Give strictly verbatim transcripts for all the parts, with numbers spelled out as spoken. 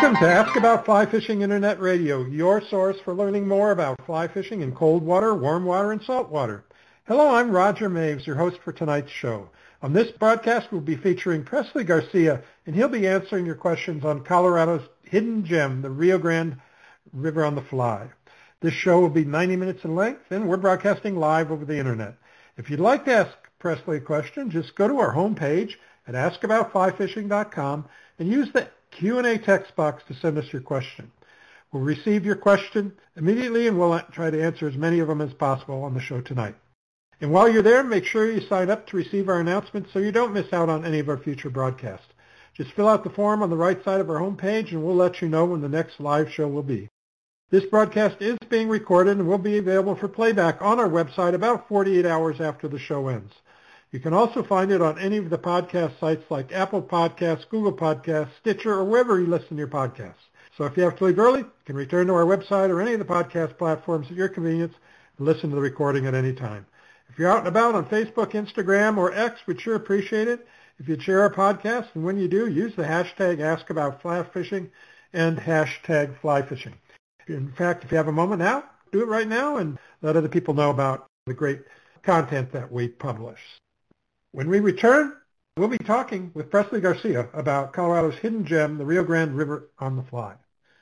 Welcome to Ask About Fly Fishing Internet Radio, your source for learning more about fly fishing in cold water, warm water, and salt water. Hello, I'm Roger Maves, your host for tonight's show. On this broadcast, we'll be featuring Presley Garcia, and he'll be answering your questions on Colorado's hidden gem, the Rio Grande River on the Fly. This show will be ninety minutes in length, and we're broadcasting live over the Internet. If you'd like to ask Presley a question, just go to our homepage at ask about fly fishing dot com and use the Q and A text box to send us your question. We'll receive your question immediately, and we'll try to answer as many of them as possible on the show tonight. And while you're there, make sure you sign up to receive our announcements so you don't miss out on any of our future broadcasts. Just fill out the form on the right side of our homepage, and we'll let you know when the next live show will be. This broadcast is being recorded and will be available for playback on our website about forty-eight hours after the show ends. You can also find it on any of the podcast sites like Apple Podcasts, Google Podcasts, Stitcher, or wherever you listen to your podcasts. So if you have to leave early, you can return to our website or any of the podcast platforms at your convenience and listen to the recording at any time. If you're out and about on Facebook, Instagram, or X, we'd sure appreciate it if you'd share our podcast, and when you do, use the hashtag AskAboutFlyFishing and hashtag FlyFishing. In fact, if you have a moment now, do it right now and let other people know about the great content that we publish. When we return, we'll be talking with Presley Garcia about Colorado's hidden gem, the Rio Grande River on the Fly.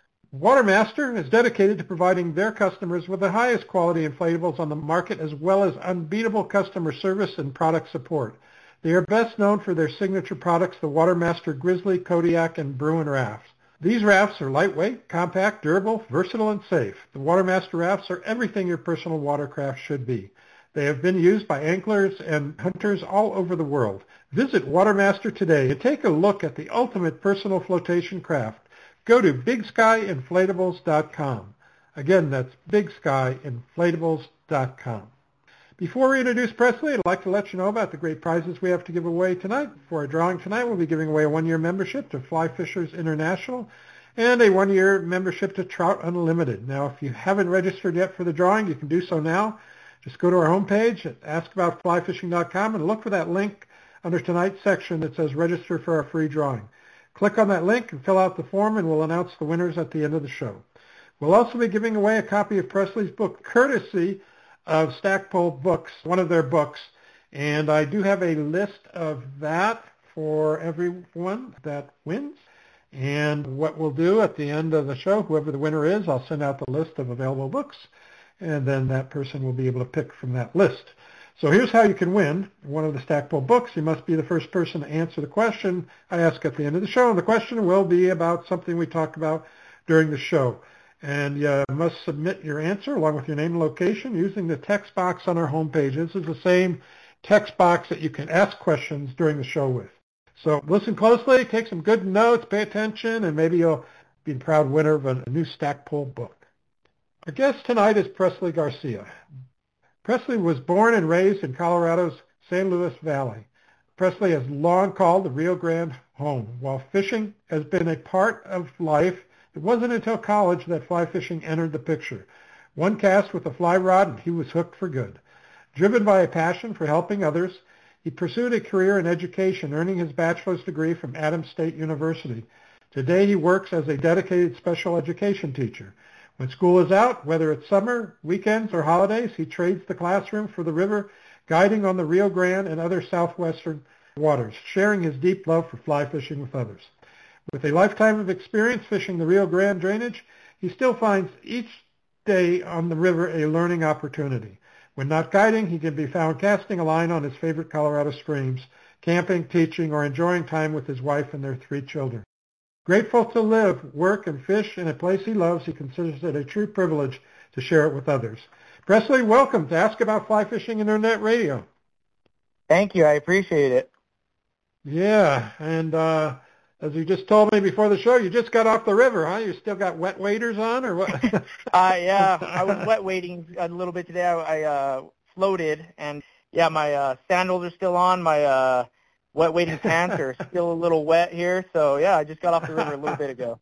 Watermaster is dedicated to providing their customers with the highest quality inflatables on the market, as well as unbeatable customer service and product support. They are best known for their signature products, the Watermaster Grizzly, Kodiak, and Bruin rafts. These rafts are lightweight, compact, durable, versatile, and safe. The Watermaster rafts are everything your personal watercraft should be. They have been used by anglers and hunters all over the world. Visit Watermaster today and take a look at the ultimate personal flotation craft. Go to big sky inflatables dot com. Again, that's big sky inflatables dot com. Before we introduce Presley, I'd like to let you know about the great prizes we have to give away tonight. For our drawing tonight, we'll be giving away a one-year membership to Fly Fishers International and a one-year membership to Trout Unlimited. Now, if you haven't registered yet for the drawing, you can do so now. Just go to our homepage at ask about fly fishing dot com and look for that link under tonight's section that says register for our free drawing. Click on that link and fill out the form, and we'll announce the winners at the end of the show. We'll also be giving away a copy of Presley's book, courtesy of Stackpole Books, one of their books. And I do have a list of that for everyone that wins. And what we'll do at the end of the show, whoever the winner is, I'll send out the list of available books, and then that person will be able to pick from that list. So here's how you can win one of the Stackpole books. You must be the first person to answer the question I ask at the end of the show, and the question will be about something we talk about during the show. And you must submit your answer along with your name and location using the text box on our homepage. This is the same text box that you can ask questions during the show with. So listen closely, take some good notes, pay attention, and maybe you'll be the proud winner of a new Stackpole book. Our guest tonight is Presley Garcia. Presley was born and raised in Colorado's San Luis Valley. Presley has long called the Rio Grande home. While fishing has been a part of life, it wasn't until college that fly fishing entered the picture. One cast with a fly rod and he was hooked for good. Driven by a passion for helping others, he pursued a career in education, earning his bachelor's degree from Adams State University. Today he works as a dedicated special education teacher. When school is out, whether it's summer, weekends, or holidays, he trades the classroom for the river, guiding on the Rio Grande and other southwestern waters, sharing his deep love for fly fishing with others. With a lifetime of experience fishing the Rio Grande drainage, he still finds each day on the river a learning opportunity. When not guiding, he can be found casting a line on his favorite Colorado streams, camping, teaching, or enjoying time with his wife and their three children. Grateful to live, work, and fish in a place he loves, he considers it a true privilege to share it with others. Presley, welcome to Ask About Fly Fishing Internet Radio. Thank you. I appreciate it. Yeah, and uh, as you just told me before the show, you just got off the river, huh? You still got wet waders on, or what? uh, yeah, I was wet wading a little bit today. I, I uh, floated, and yeah, my uh, sandals are still on. My uh, wet wading pants are still a little wet here. So, yeah, I just got off the river a little bit ago.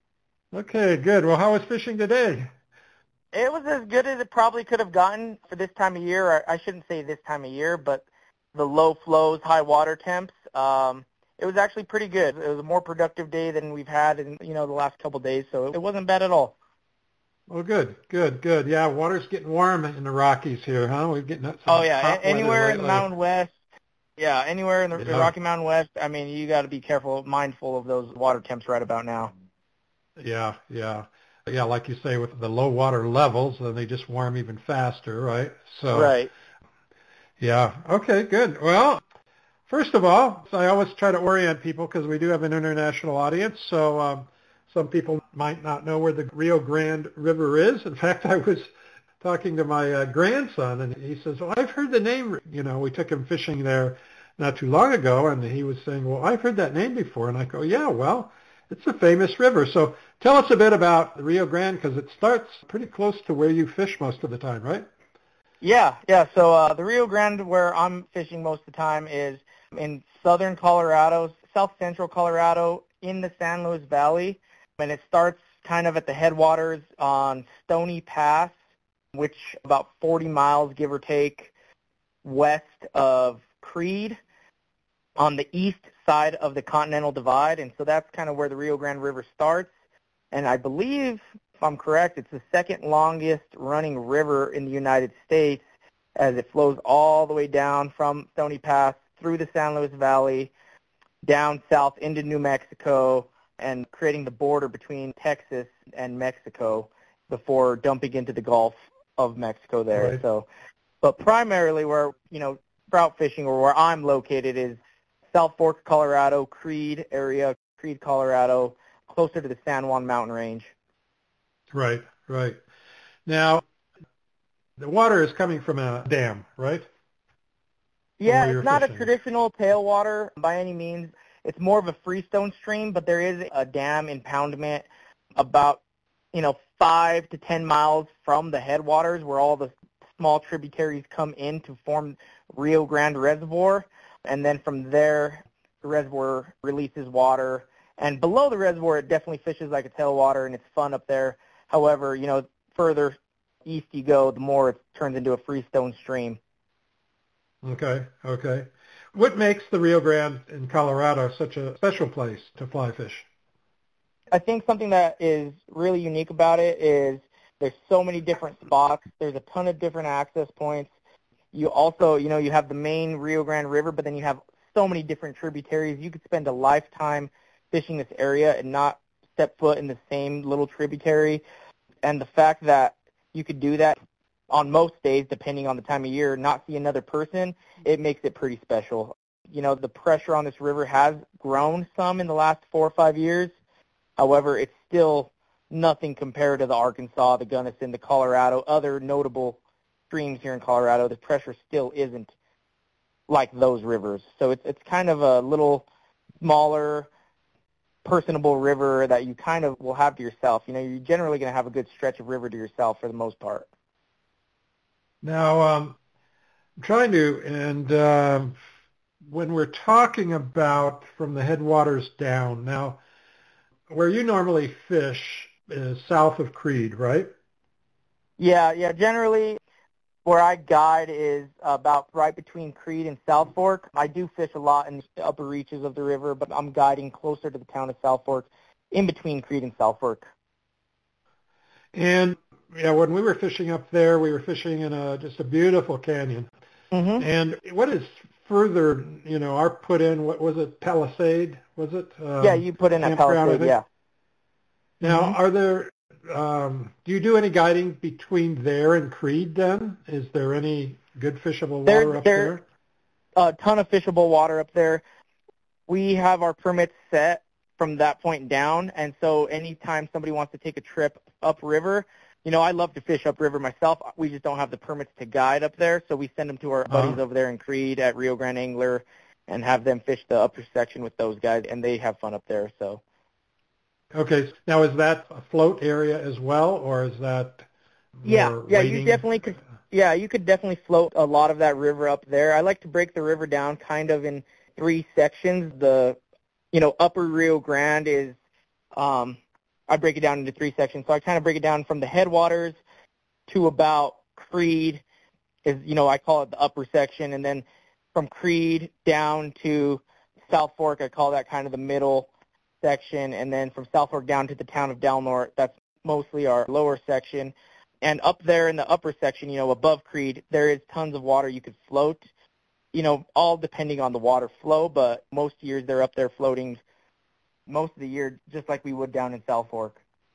Okay, good. Well, how was fishing today? It was as good as it probably could have gotten for this time of year. I shouldn't say this time of year, but the low flows, high water temps. Um, it was actually pretty good. It was a more productive day than we've had in, you know, the last couple of days, so it wasn't bad at all. Well, good, good, good. Yeah, water's getting warm in the Rockies here, huh? We're getting some Oh, yeah, hot a- anywhere weather in the lately. Mountain West. Yeah, anywhere in the, the Yeah. Rocky Mountain West, I mean, you got to be careful, mindful of those water temps right about now. Yeah, yeah. Yeah, like you say, with the low water levels, then they just warm even faster, right? So, Right. yeah. Okay, good. Well, first of all, I always try to orient people because we do have an international audience. So um, some people might not know where the Rio Grande River is. In fact, I was talking to my uh, grandson, and he says, well, I've heard the name. You know, we took him fishing there not too long ago, and he was saying, well, I've heard that name before. And I go, yeah, well, it's a famous river. So tell us a bit about the Rio Grande because it starts pretty close to where you fish most of the time, right? Yeah, yeah. So uh, the Rio Grande, where I'm fishing most of the time, is in southern Colorado, south central Colorado, in the San Luis Valley, and it starts kind of at the headwaters on Stony Pass, which about forty miles, give or take, west of Creed, on the east side of the Continental Divide, and so that's kind of where the Rio Grande River starts. And I believe, if I'm correct, it's the second longest running river in the United States, as it flows all the way down from Stony Pass through the San Luis Valley, down south into New Mexico, and creating the border between Texas and Mexico before dumping into the Gulf of Mexico there. Right. So, but primarily where, you know, trout fishing, or where I'm located, is South Fork, Colorado, Creed area, Creed, Colorado, closer to the San Juan Mountain Range. Right, right. Now, the water is coming from a dam, right? Yeah, where it's you're not a fishing. traditional tailwater by any means. It's more of a freestone stream, but there is a dam impoundment about, you know, five to ten miles from the headwaters where all the small tributaries come in to form Rio Grande Reservoir. And then from there, the reservoir releases water. And below the reservoir, it definitely fishes like a tailwater, and it's fun up there. However, you know, further east you go, the more it turns into a freestone stream. Okay, okay. What makes the Rio Grande in Colorado such a special place to fly fish? I think something that is really unique about it is there's so many different spots. There's a ton of different access points. You also, you know, you have the main Rio Grande River, but then you have so many different tributaries. You could spend a lifetime fishing this area and not step foot in the same little tributary. And the fact that you could do that on most days, depending on the time of year, not see another person, it makes it pretty special. You know, the pressure on this river has grown some in the last four or five years. However, it's still nothing compared to the Arkansas, the Gunnison, the Colorado, other notable streams here in Colorado. The pressure still isn't like those rivers. So it's it's kind of a little smaller, personable river that you kind of will have to yourself. You know, you're generally going to have a good stretch of river to yourself for the most part. Now, um, I'm trying to, and um, when we're talking about from the headwaters down, now, where you normally fish is south of Creed, right? Yeah, yeah. Generally, where I guide is about right between Creed and South Fork. I do fish a lot in the upper reaches of the river, but I'm guiding closer to the town of South Fork, in between Creed and South Fork. And yeah, when we were fishing up there, we were fishing in a just a beautiful canyon. Mm-hmm. And what is further, you know, our put in, what was it, Palisade, was it? Um, Yeah, you put in a campground, I Palisade, think? yeah. Now, Mm-hmm. are there, um, do you do any guiding between there and Creed then? Is there any good fishable water There, up there, there? a ton of fishable water up there. We have our permits set from that point down, and so anytime somebody wants to take a trip upriver, you know, I love to fish upriver myself. We just don't have the permits to guide up there, so we send them to our buddies Uh-huh. over there in Creed at Rio Grande Angler and have them fish the upper section with those guys, and they have fun up there. So. Okay. Now, is that a float area as well, or is that Yeah, more yeah, wading? you definitely could. Yeah, you could definitely float a lot of that river up there. I like to break the river down kind of in three sections. The, you know, upper Rio Grande is, um, I break it down into three sections. So I kind of break it down from the headwaters to about Creed is, you know, I call it the upper section, and then from Creed down to South Fork, I call that kind of the middle section, and then from South Fork down to the town of Del Norte, that's mostly our lower section. And up there in the upper section, you know, above Creed, there is tons of water you could float, you know, all depending on the water flow, but most years they're up there floating most of the year, just like we would down in South Fork.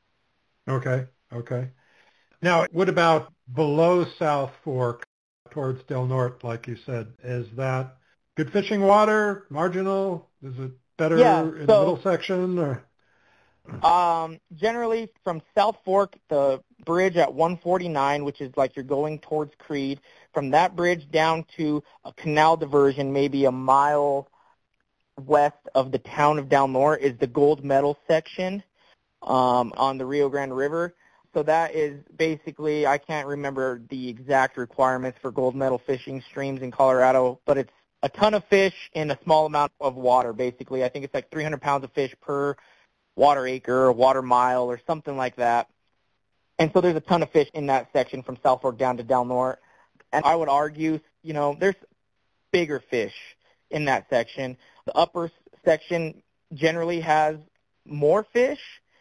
Okay, okay. Now, what about below South Fork towards Del Norte, like you said? Is that good fishing water, marginal? Is it better Yeah, in so, the middle section? Or? Um, generally, from South Fork, the bridge at one forty-nine, which is like you're going towards Creed, from that bridge down to a canal diversion, maybe a mile west of the town of Del Norte, is the gold medal section um, on the Rio Grande River. So that is basically, I can't remember the exact requirements for gold medal fishing streams in Colorado, but it's a ton of fish in a small amount of water, basically. I think it's like three hundred pounds of fish per water acre or water mile or something like that. And so there's a ton of fish in that section from South Fork down to Del Norte. And I would argue, you know, there's bigger fish in that section. The upper section generally has more fish,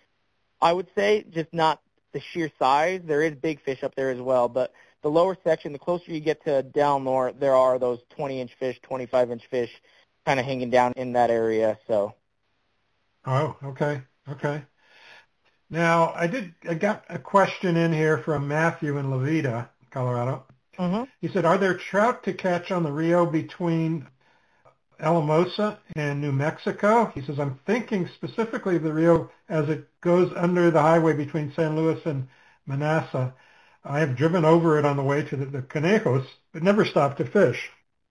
I would say, just not the sheer size. There is big fish up there as well, but the lower section, the closer you get to Del Norte, there are those twenty-inch fish, twenty-five-inch fish kind of hanging down in that area. So. Oh, okay, okay. Now, I did. I got a question in here from Matthew in La Veta, Colorado. Mm-hmm. He said, are there trout to catch on the Rio between Alamosa and New Mexico? He says, I'm thinking specifically of the Rio as it goes under the highway between San Luis and Manassa. I have driven over it on the way to the, the Conejos, but never stopped to fish.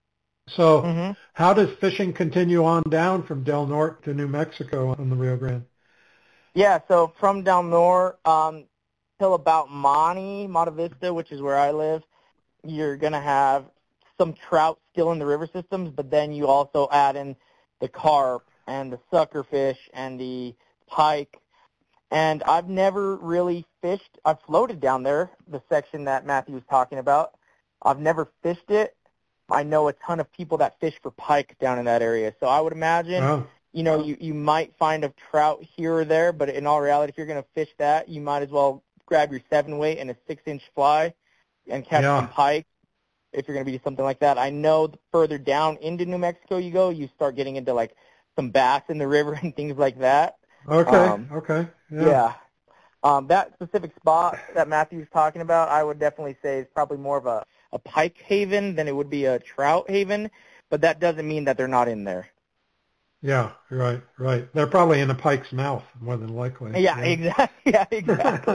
So Mm-hmm. how does fishing continue on down from Del Norte to New Mexico on the Rio Grande? Yeah, so from Del Norte um, till about Monte, Monte Vista, which is where I live, you're going to have some trout still in the river systems, but then you also add in the carp and the suckerfish and the pike. And I've never really fished. I've floated down there, the section that Matthew was talking about. I've never fished it. I know a ton of people that fish for pike down in that area. So I would imagine, Oh. you know, you, you might find a trout here or there, but in all reality, if you're going to fish that, you might as well grab your seven weight and a six-inch fly and catch Yeah. some pike if you're going to be something like that. I know the further down into New Mexico you go, you start getting into, like, some bass in the river and things like that. Okay, Um, okay. Yeah. yeah. Um, that specific spot that Matthew's talking about, I would definitely say is probably more of a, a pike haven than it would be a trout haven, but that doesn't mean that they're not in there. Yeah, right, right. They're probably in a pike's mouth, more than likely. Yeah, Yeah. exactly. Yeah, exactly.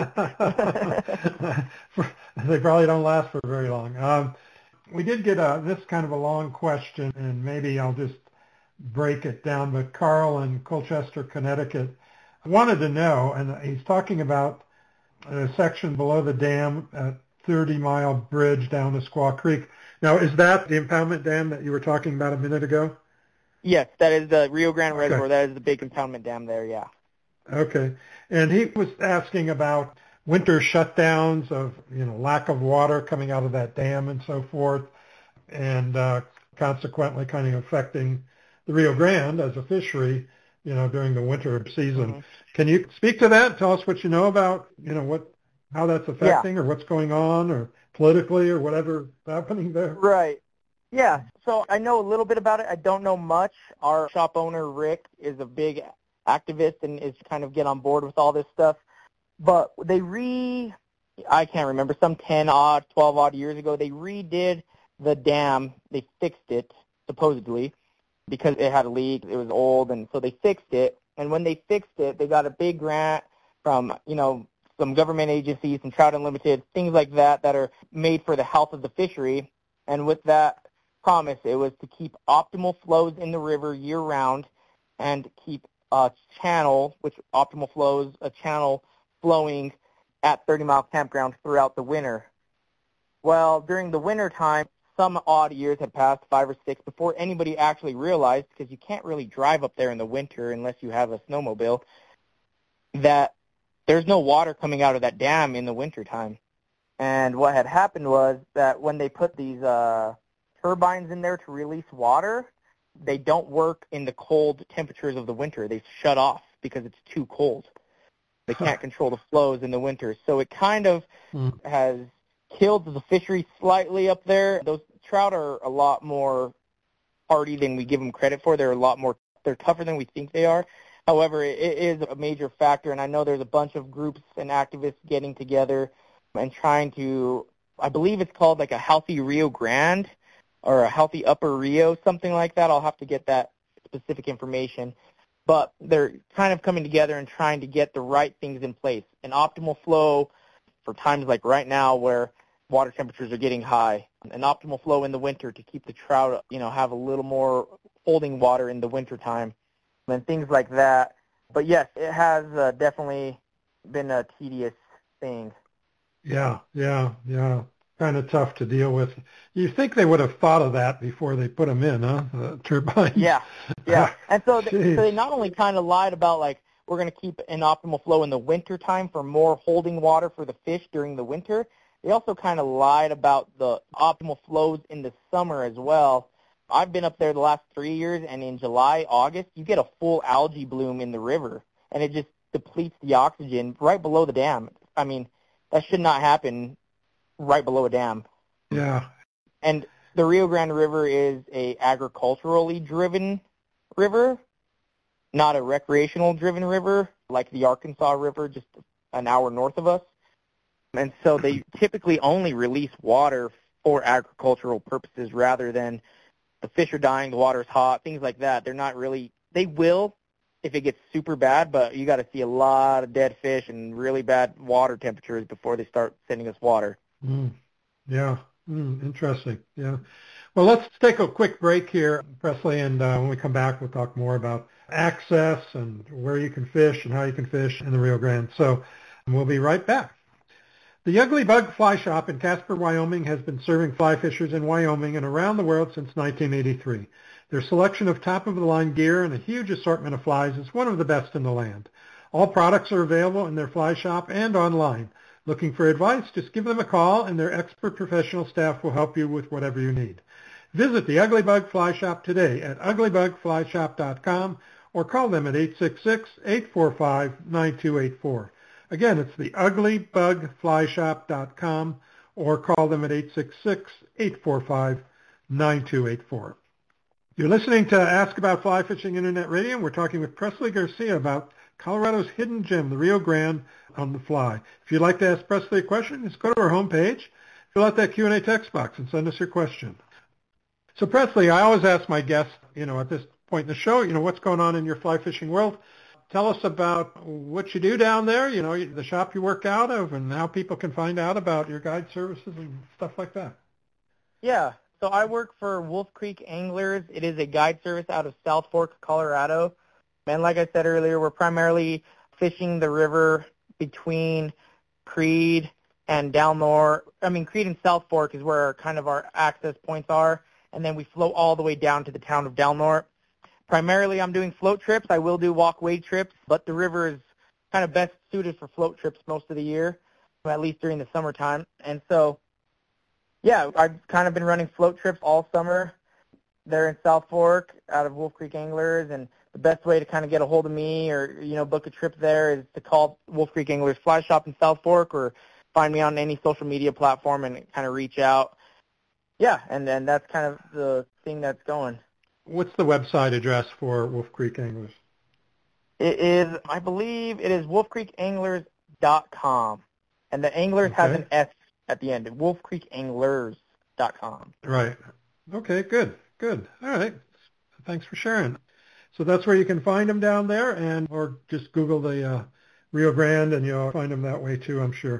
They probably don't last for very long. Um, we did get a this kind of a long question, and maybe I'll just break it down. But Carl in Colchester, Connecticut, wanted to know, and he's talking about a section below the dam at thirty mile bridge down to Squaw Creek. Now, is that the impoundment dam that you were talking about a minute ago? Yes, that is the Rio Grande Okay. Reservoir. That is the big impoundment dam there, yeah. Okay. And he was asking about winter shutdowns of, you know, lack of water coming out of that dam and so forth, and uh, consequently kind of affecting the Rio Grande as a fishery, you know, during the winter season. Mm-hmm. Can you speak to that? Tell us what you know about, you know, what how that's affecting Yeah. or what's going on or politically or whatever happening there? Right. Yeah, so I know a little bit about it. I don't know much. Our shop owner, Rick, is a big activist and is kind of get on board with all this stuff. But they re, I can't remember, some ten odd, twelve odd years ago, they redid the dam. They fixed it, supposedly, because it had a leak. It was old, and so they fixed it. And when they fixed it, they got a big grant from, you know, some government agencies, some Trout Unlimited, things like that that are made for the health of the fishery. And with that promise, it was to keep optimal flows in the river year-round and keep a channel, which optimal flows, a channel flowing at thirty mile campgrounds throughout the winter. Well, during the winter time, some odd years had passed, five or six, before anybody actually realized, because you can't really drive up there in the winter unless you have a snowmobile, that there's no water coming out of that dam in the wintertime. And what had happened was that when they put these uh, turbines in there to release water, they don't work in the cold temperatures of the winter. They shut off because it's too cold. They can't control the flows in the winter. So it kind of mm. has killed the fishery slightly up there. Those trout are a lot more hardy than we give them credit for. They're a lot more, they're tougher than we think they are. However, it is a major factor, and I know there's a bunch of groups and activists getting together and trying to, I believe it's called like a healthy Rio Grande or a healthy Upper Rio, something like that. I'll have to get that specific information. But they're kind of coming together and trying to get the right things in place. An optimal flow for times like right now where water temperatures are getting high. An optimal flow in the winter to keep the trout, you know, have a little more holding water in the wintertime and things like that. But yes, it has uh, definitely been a tedious thing. Yeah, yeah, yeah. Kind of tough to deal with. You think they would have thought of that before they put them in, huh? The turbines. Yeah, yeah. And so, th- so they not only kind of lied about like we're going to keep an optimal flow in the winter time for more holding water for the fish during the winter. They also kind of lied about the optimal flows in the summer as well. I've been up there the last three years, and in July, August, you get a full algae bloom in the river, and it just depletes the oxygen right below the dam. I mean, that should not happen right below a dam. Yeah. And the Rio Grande River is a agriculturally driven river, not a recreational driven river like the Arkansas River just an hour north of us. And so they typically only release water for agricultural purposes rather than the fish are dying, the water's hot, things like that. They're not really, they will if it gets super bad, but you got to see a lot of dead fish and really bad water temperatures before they start sending us water. Mm. Yeah. Mm, interesting. Yeah. Well, let's take a quick break here, Presley, and uh, when we come back, we'll talk more about access and where you can fish and how you can fish in the Rio Grande. So we'll be right back. The Ugly Bug Fly Shop in Casper, Wyoming has been serving fly fishers in Wyoming and around the world since nineteen eighty-three. Their selection of top-of-the-line gear and a huge assortment of flies is one of the best in the land. All products are available in their fly shop and online. Looking for advice? Just give them a call and their expert professional staff will help you with whatever you need. Visit the Ugly Bug Fly Shop today at ugly bug fly shop dot com or call them at eight six six, eight four five, nine two eight four. Again, it's the ugly bug fly shop dot com or call them at eight six six, eight four five, nine two eight four. You're listening to Ask About Fly Fishing Internet Radio, and we're talking with Presley Garcia about Colorado's hidden gem, the Rio Grande on the fly. If you'd like to ask Presley a question, just go to our homepage, fill out that Q and A text box, and send us your question. So, Presley, I always ask my guests, you know, at this point in the show, you know, what's going on in your fly fishing world? Tell us about what you do down there, you know, the shop you work out of, and how people can find out about your guide services and stuff like that. Yeah, so I work for Wolf Creek Anglers. It is a guide service out of South Fork, Colorado. And like I said earlier, we're primarily fishing the river between Creede and Dalmore. I mean, Creede and South Fork is where kind of our access points are, and then we float all the way down to the town of Dalmore. Primarily, I'm doing float trips. I will do walkway trips, but the river is kind of best suited for float trips most of the year, at least during the summertime. And so, yeah, I've kind of been running float trips all summer there in South Fork out of Wolf Creek Anglers, and the best way to kind of get a hold of me or, you know, book a trip there is to call Wolf Creek Anglers Fly Shop in South Fork or find me on any social media platform and kind of reach out. Yeah, and then that's kind of the thing that's going. What's the website address for Wolf Creek Anglers? It is, I believe, it is wolf creek anglers dot com, and the Anglers Okay. has an S at the end, wolf creek anglers dot com. Right. Okay, good, good. All right. Thanks for sharing. So that's where you can find them down there, and or just Google the uh, Rio Grande, and you'll find them that way too, I'm sure.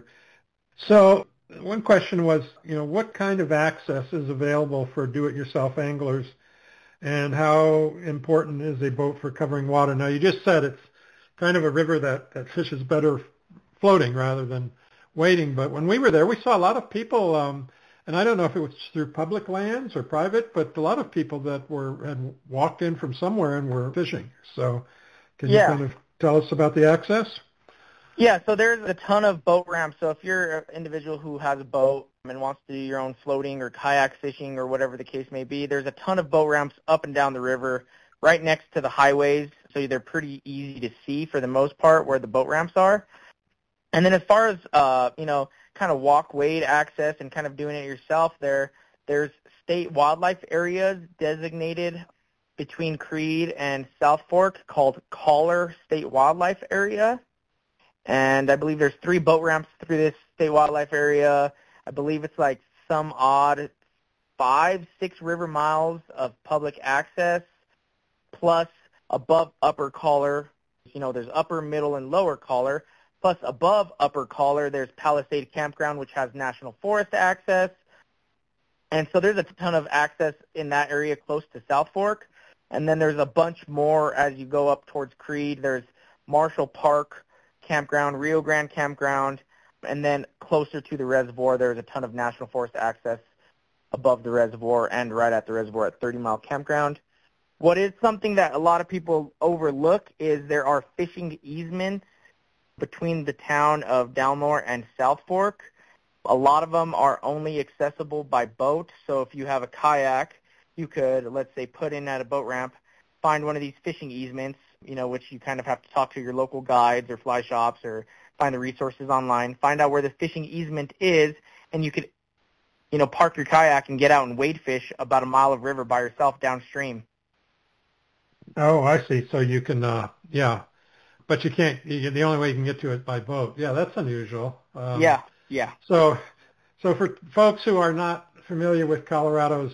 So one question was, you know, what kind of access is available for do-it-yourself anglers, and how important is a boat for covering water? Now, you just said it's kind of a river that, that fishes better floating rather than wading, but when we were there, we saw a lot of people, um, and I don't know if it was through public lands or private, but a lot of people that were had walked in from somewhere and were fishing. So can Yeah. you kind of tell us about the access? Yeah, so there's a ton of boat ramps. So if you're an individual who has a boat and wants to do your own floating or kayak fishing or whatever the case may be, there's a ton of boat ramps up and down the river right next to the highways, so they're pretty easy to see for the most part where the boat ramps are. And then as far as, uh, you know, kind of walk wade access and kind of doing it yourself, there there's state wildlife areas designated between Creede and South Fork called Collar State Wildlife Area. And I believe there's three boat ramps through this state wildlife area. I believe it's like some odd five, six river miles of public access, plus above Upper Collar, you know, there's Upper, Middle, and Lower Collar, plus above Upper Collar, there's Palisade Campground, which has National Forest access. And so there's a ton of access in that area close to South Fork. And then there's a bunch more as you go up towards Creede. There's Marshall Park Campground, Rio Grande Campground, and then closer to the reservoir, there's a ton of National Forest access above the reservoir and right at the reservoir at thirty mile Campground. What is something that a lot of people overlook is there are fishing easements between the town of Dalmore and South Fork. A lot of them are only accessible by boat, so if you have a kayak, you could, let's say, put in at a boat ramp, find one of these fishing easements, you know, which you kind of have to talk to your local guides or fly shops or find the resources online, find out where the fishing easement is, and you could, you know, park your kayak and get out and wade fish about a mile of river by yourself downstream. Oh, I see. So you can, uh, yeah, but you can't, you, the only way you can get to it by boat. Yeah, that's unusual. Um, yeah, yeah. So, so for folks who are not familiar with Colorado's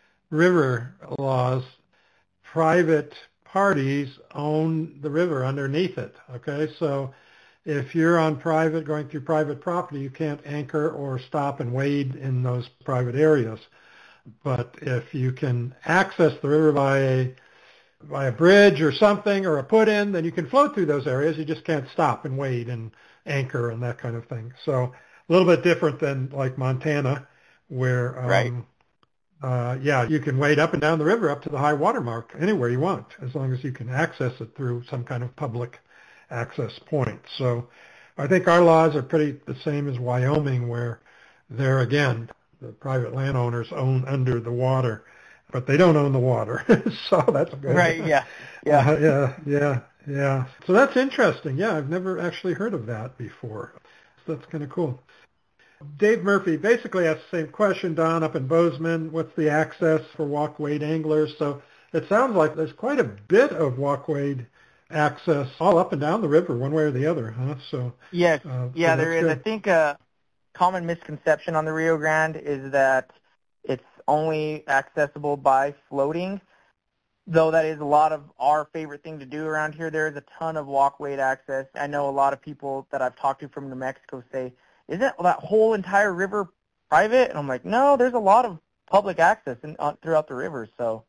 river laws, private parties own the river underneath it, okay? So if you're on private, going through private property, you can't anchor or stop and wade in those private areas. But if you can access the river by a by a bridge or something or a put-in, then you can float through those areas. You just can't stop and wade and anchor and that kind of thing. So a little bit different than like Montana, where um, right. Uh, yeah, you can wade up and down the river up to the high water mark anywhere you want, as long as you can access it through some kind of public access point. So I think our laws are pretty the same as Wyoming, where there again, the private landowners own under the water, but they don't own the water. So that's good. Right, yeah. Yeah. Uh, yeah, yeah, yeah. So that's interesting. Yeah, I've never actually heard of that before. So that's kind of cool. Dave Murphy basically asked the same question, Don, up in Bozeman. What's the access for walk-wade anglers? So it sounds like there's quite a bit of walk-wade access all up and down the river, one way or the other, huh? So yes, uh, yeah, so there is. good. I think a common misconception on the Rio Grande is that it's only accessible by floating, though that is a lot of our favorite thing to do around here. There is a ton of walk-wade access. I know a lot of people that I've talked to from New Mexico say, isn't that whole entire river private? And I'm like, no, there's a lot of public access in, uh, throughout the river. So,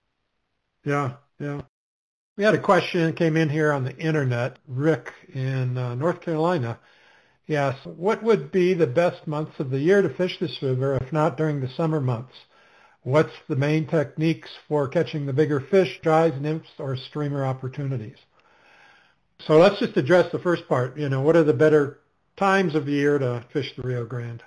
yeah, yeah. We had a question that came in here on the internet. Rick in uh, North Carolina. He asked, what would be the best months of the year to fish this river, if not during the summer months? What's the main techniques for catching the bigger fish, dries, nymphs, or streamer opportunities? So let's just address the first part. You know, what are the better times of the year to fish the Rio Grande?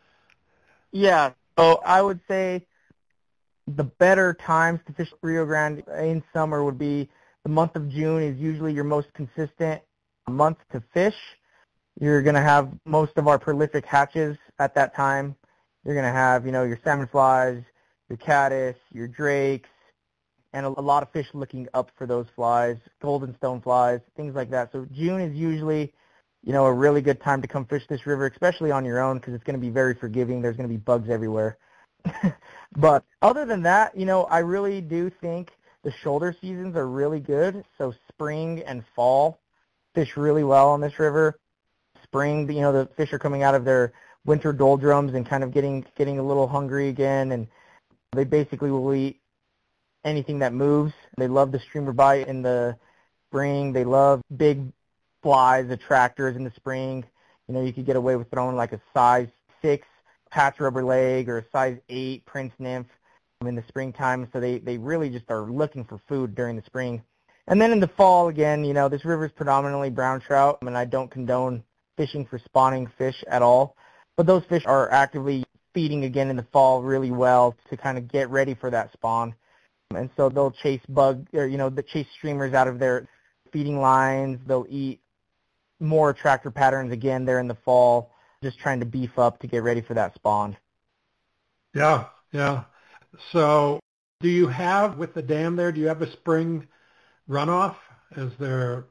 Yeah, so I would say the better times to fish the Rio Grande in summer would be the month of June is usually your most consistent month to fish. You're going to have most of our prolific hatches at that time. You're going to have, you know, your salmon flies, your caddis, your drakes, and a, a lot of fish looking up for those flies, golden stone flies, things like that. So June is usually, you know, a really good time to come fish this river, especially on your own, because it's going to be very forgiving. There's going to be bugs everywhere. But other than that, you know, I really do think the shoulder seasons are really good. So spring and fall fish really well on this river. Spring, you know, the fish are coming out of their winter doldrums and kind of getting getting a little hungry again, and they basically will eat anything that moves. They love the streamer bite in the spring. They love big flies, attractors in the spring. You know, you could get away with throwing like a size six patch rubber leg or a size eight prince nymph in the springtime. So they, they really just are looking for food during the spring. And then in the fall, again, you know, this river is predominantly brown trout, and I don't condone fishing for spawning fish at all. But those fish are actively feeding again in the fall really well to kind of get ready for that spawn. And so they'll chase bug, or, you know, the chase streamers out of their feeding lines. They'll eat more attractor patterns again there in the fall, just trying to beef up to get ready for that spawn. Yeah, yeah. So do you have, with the dam there, do you have a spring runoff? Is there,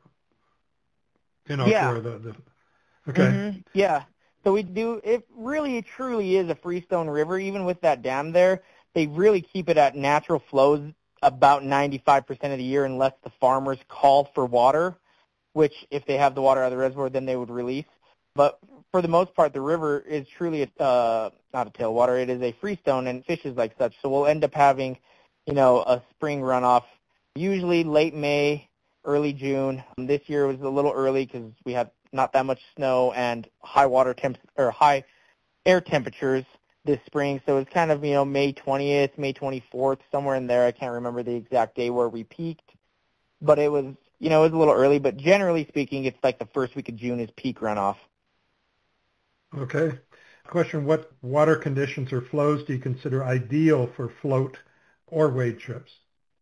you know, yeah. for the, the okay. Mm-hmm. Yeah. So we do, it really truly is a freestone river. Even with that dam there, they really keep it at natural flows about ninety-five percent of the year unless the farmers call for water, which if they have the water out of the reservoir, then they would release. But for the most part, the river is truly a, uh, not a tailwater. It is a freestone and fishes like such. So we'll end up having, you know, a spring runoff, usually late May, early June. This year was a little early because we had not that much snow and high water temps or high air temperatures this spring. So it's kind of, you know, May twentieth, May twenty-fourth, somewhere in there. I can't remember the exact day where we peaked, but it was, you know, it was a little early. But generally speaking, it's like the first week of June is peak runoff. Okay. Question, what water conditions or flows do you consider ideal for float or wade trips?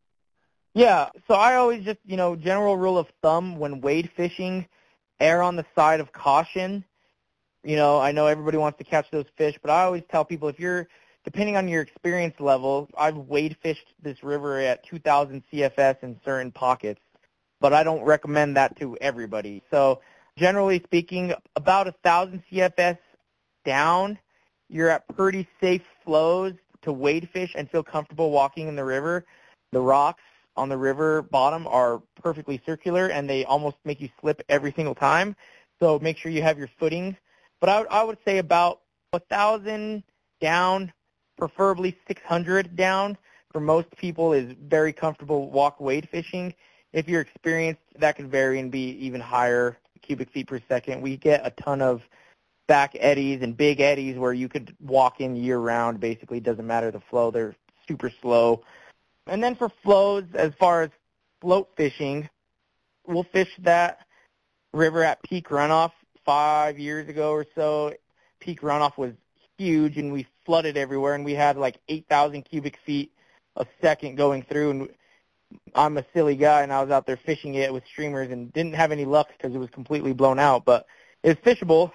Yeah, so I always just, you know, general rule of thumb when wade fishing, err on the side of caution. You know, I know everybody wants to catch those fish, but I always tell people if you're, depending on your experience level, I've wade fished this river at two thousand C F S in certain pockets, but I don't recommend that to everybody. So generally speaking, about one thousand C F S down, you're at pretty safe flows to wade fish and feel comfortable walking in the river. The rocks on the river bottom are perfectly circular, and they almost make you slip every single time. So make sure you have your footing. But I, I would say about one thousand down, preferably six hundred down, for most people is very comfortable walk wade fishing. If you're experienced, that could vary and be even higher cubic feet per second. We get a ton of back eddies and big eddies where you could walk in year-round. Basically, it doesn't matter the flow. They're super slow. And then for flows, as far as float fishing, we'll fish that river at peak runoff. Five years ago or so, peak runoff was huge, and we flooded everywhere, and we had like eight thousand cubic feet a second going through, and I'm a silly guy, and I was out there fishing it with streamers and didn't have any luck because it was completely blown out, but it's fishable.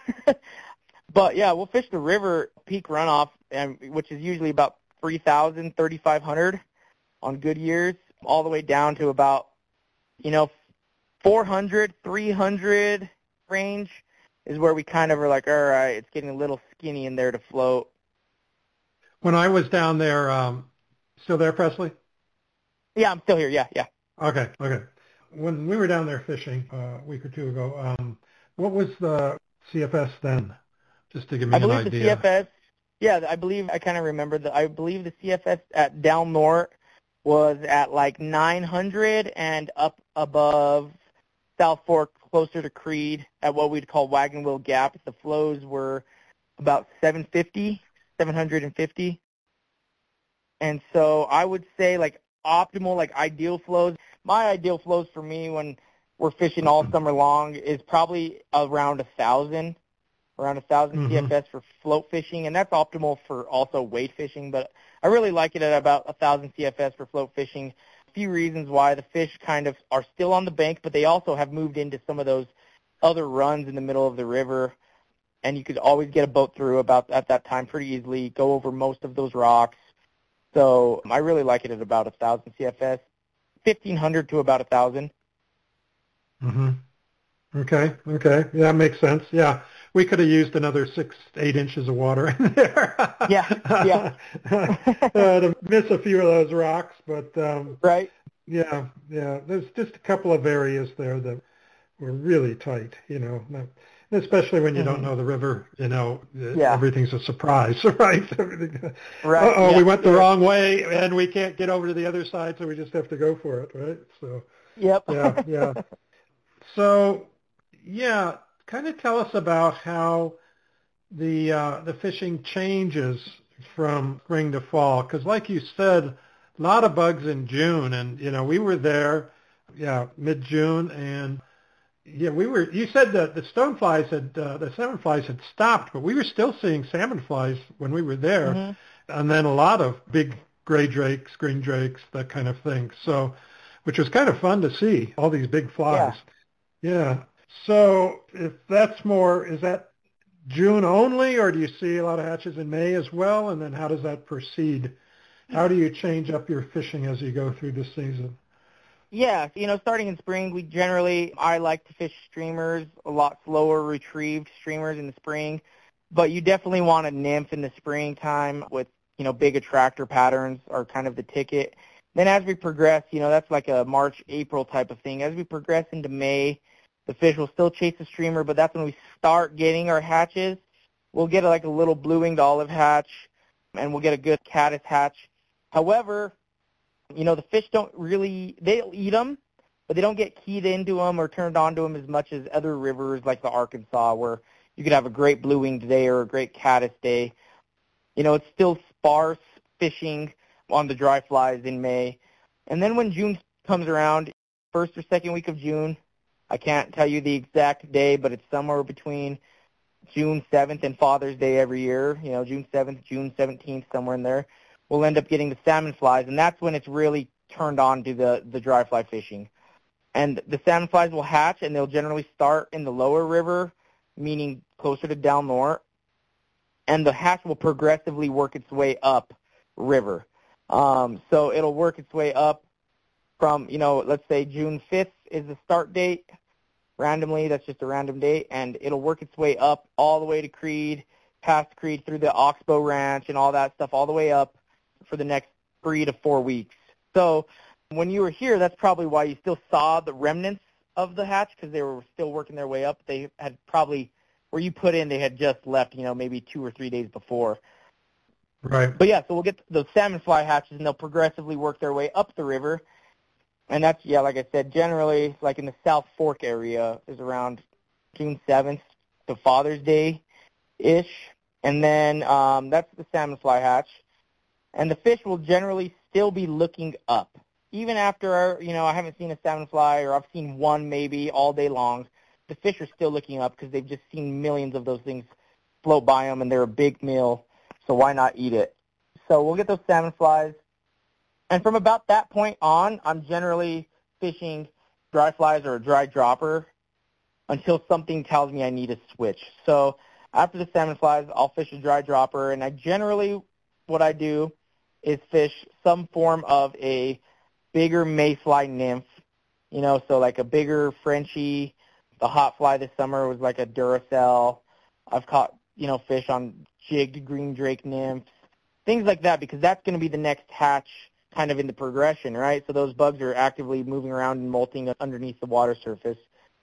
But, yeah, we'll fish the river peak runoff, and which is usually about three thousand, thirty-five hundred on good years, all the way down to about, you know, four hundred, three hundred range is where we kind of are like, all right, it's getting a little skinny in there to float. When I was down there, um, still there, Presley? Yeah, I'm still here. Yeah, yeah. Okay, okay. When we were down there fishing uh, a week or two ago, um, what was the C F S then? Just to give me I an believe idea. the C F S, yeah, I believe, I kind of remember that. I believe the C F S at Del Norte was at like nine hundred and up above South Fork, closer to Creed, at what we'd call Wagon Wheel Gap. The flows were about seven fifty, seven hundred fifty. And so I would say like optimal, like ideal flows. My ideal flows for me when we're fishing all summer long is probably around a thousand, around a thousand Mm-hmm. C F S for float fishing, and that's optimal for also wade fishing. But I really like it at about a thousand C F S for float fishing. A few reasons why: the fish kind of are still on the bank, but they also have moved into some of those other runs in the middle of the river, and you could always get a boat through about at that time pretty easily, go over most of those rocks. So I really like it at about a thousand C F S, fifteen hundred to about a thousand. Mm-hmm. Okay, okay. Yeah, that makes sense. Yeah. We could have used another six, eight inches of water in there. Yeah, yeah. uh, to miss a few of those rocks, but um, right. yeah, yeah. There's just a couple of areas there that were really tight, you know, not, especially when you mm-hmm. don't know the river, you know, yeah. Everything's a surprise, right? Everything, right. Uh-oh, yeah. we went the wrong way and we can't get over to the other side, so we just have to go for it, right? So, yep. yeah, yeah. So, yeah, kind of tell us about how the uh, the fishing changes from spring to fall, because like you said, a lot of bugs in June, and you know we were there, yeah, mid-June, and Yeah, we were. You said that the stoneflies had, uh, the salmon flies had stopped, but we were still seeing salmon flies when we were there, Hmm. and then a lot of big gray drakes, green drakes, that kind of thing. So, which was kind of fun to see all these big flies. Yeah. Yeah. So, if that's more, is that June only, or do you see a lot of hatches in May as well? And then how does that proceed? How do you change up your fishing as you go through the season? Yeah, you know, starting in spring, we generally, I like to fish streamers, a lot slower retrieved streamers in the spring, but you definitely want a nymph in the springtime with, you know, big attractor patterns are kind of the ticket. Then as we progress, you know, that's like a March, April type of thing. As we progress into May, the fish will still chase the streamer, but that's when we start getting our hatches. We'll get like a little blue-winged olive hatch, and we'll get a good caddis hatch. However, you know, the fish don't really, they'll eat them, but they don't get keyed into them or turned on to them as much as other rivers like the Arkansas, where you could have a great blue-winged day or a great caddis day. You know, it's still sparse fishing on the dry flies in May. And then when June comes around, first or second week of June, I can't tell you the exact day, but it's somewhere between June seventh and Father's Day every year, you know, June seventh, June seventeenth, somewhere in there. We'll end up getting the salmon flies, and that's when it's really turned on to the, the dry fly fishing. And the salmon flies will hatch, and they'll generally start in the lower river, meaning closer to Del Norte, and the hatch will progressively work its way up river. Um, so it'll work its way up from, you know, let's say June fifth is the start date. Randomly, that's just a random date, and it'll work its way up all the way to Creed, past Creed through the Oxbow Ranch and all that stuff, all the way up for the next three to four weeks. So when you were here, that's probably why you still saw the remnants of the hatch, because they were still working their way up. They had probably, where you put in, they had just left, you know, maybe two or three days before. Right. But yeah, so we'll get those salmon fly hatches, and they'll progressively work their way up the river. And that's, yeah, like I said, generally, like in the South Fork area, is around June seventh to Father's Day-ish. And then um, that's the salmon fly hatch. And the fish will generally still be looking up. Even after, you know, I haven't seen a salmon fly, or I've seen one maybe all day long, the fish are still looking up because they've just seen millions of those things float by them, and they're a big meal, so why not eat it? So we'll get those salmon flies. And from about that point on, I'm generally fishing dry flies or a dry dropper until something tells me I need a switch. So after the salmon flies, I'll fish a dry dropper, and I generally, what I do is fish some form of a bigger mayfly nymph, you know, so like a bigger Frenchie. The hot fly this summer was like a Duracell. I've caught, you know, fish on jigged green drake nymphs, things like that, because that's going to be the next hatch kind of in the progression, right? So those bugs are actively moving around and molting underneath the water surface.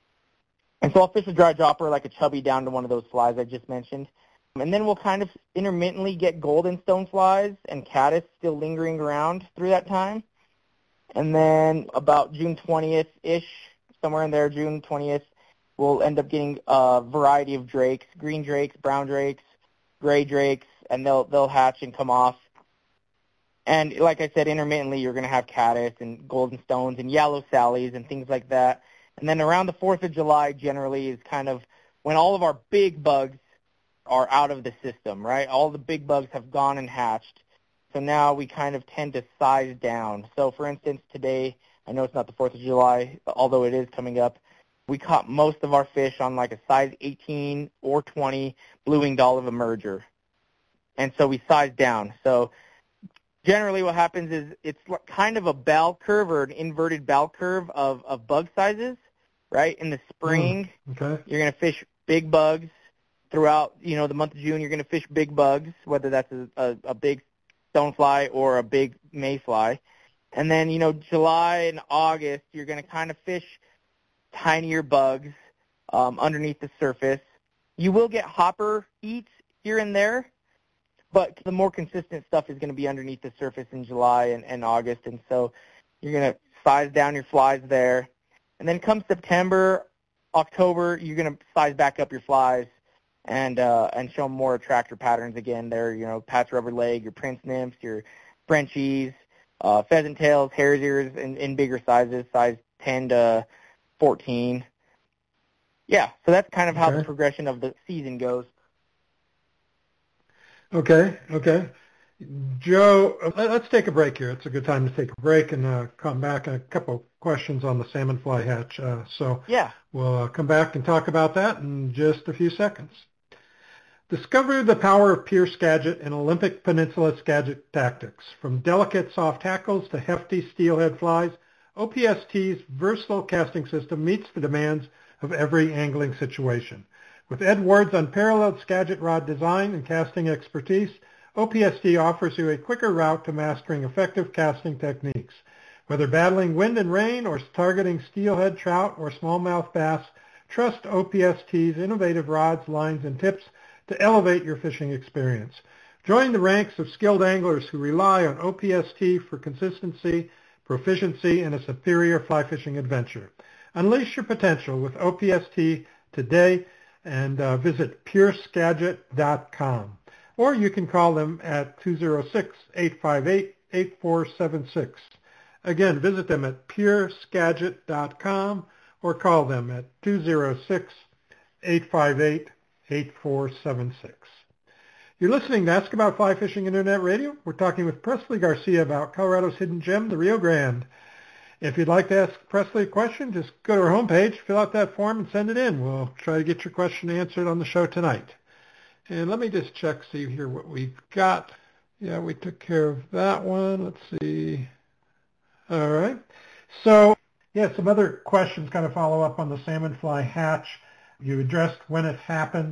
And so I'll fish a dry dropper like a chubby down to one of those flies I just mentioned. And then we'll kind of intermittently get golden stoneflies and caddis still lingering around through that time. And then about June twentieth-ish, somewhere in there, June twentieth, we'll end up getting a variety of drakes, green drakes, brown drakes, gray drakes, and they'll they'll hatch and come off. And like I said, intermittently you're going to have caddis and golden stones and yellow sallies and things like that. And then around the fourth of July generally is kind of when all of our big bugs are out of the system, right? All the big bugs have gone and hatched. So now we kind of tend to size down. So for instance, today, I know it's not the fourth of July, although it is coming up, we caught most of our fish on like a size eighteen or twenty blue-winged olive emerger. And so we sized down. So generally what happens is it's kind of a bell curve or an inverted bell curve of, of bug sizes, right? In the spring, mm, okay. You're going to fish big bugs. Throughout, you know, the month of June, you're going to fish big bugs, whether that's a, a, a big stonefly or a big mayfly. And then, you know, July and August, you're going to kind of fish tinier bugs um, underneath the surface. You will get hopper eats here and there, but the more consistent stuff is going to be underneath the surface in July and, and August. And so you're going to size down your flies there. And then come September, October, you're going to size back up your flies and uh, and show more attractor patterns again. There, you know, patch rubber leg, your prince nymphs, your Frenchies, uh, pheasant tails, hare's ears in, in bigger sizes, size ten to fourteen. yeah, so that's kind of how Okay. the progression of the season goes. Okay, okay. Joe, uh, let- let's take a break here. It's a good time to take a break and uh, come back and a couple of questions on the salmon fly hatch. Uh, so Yeah. we'll uh, come back and talk about that in just a few seconds. Discover the power of Pure Skagit and Olympic Peninsula Skagit tactics. From delicate soft hackles to hefty steelhead flies, O P S T's versatile casting system meets the demands of every angling situation. With Ed Ward's unparalleled Skagit rod design and casting expertise, O P S T offers you a quicker route to mastering effective casting techniques. Whether battling wind and rain or targeting steelhead trout or smallmouth bass, trust O P S T's innovative rods, lines, and tips to elevate your fishing experience. Join the ranks of skilled anglers who rely on O P S T for consistency, proficiency, and a superior fly fishing adventure. Unleash your potential with O P S T today and uh, visit pure skagit dot com. Or you can call them at two oh six, eight five eight, eight four seven six. Again, visit them at pure skagit dot com or call them at two oh six, eight five eight, eight four seven six. You're listening to Ask About Fly Fishing Internet Radio. We're talking with Presley Garcia about Colorado's hidden gem, the Rio Grande. If you'd like to ask Presley a question, just go to our homepage, fill out that form, and send it in. We'll try to get your question answered on the show tonight. And let me just check, see here what we've got. Yeah, we took care of that one. Let's see. All right. So, yeah, some other questions kind of follow up on the salmon fly hatch. You addressed when it happens.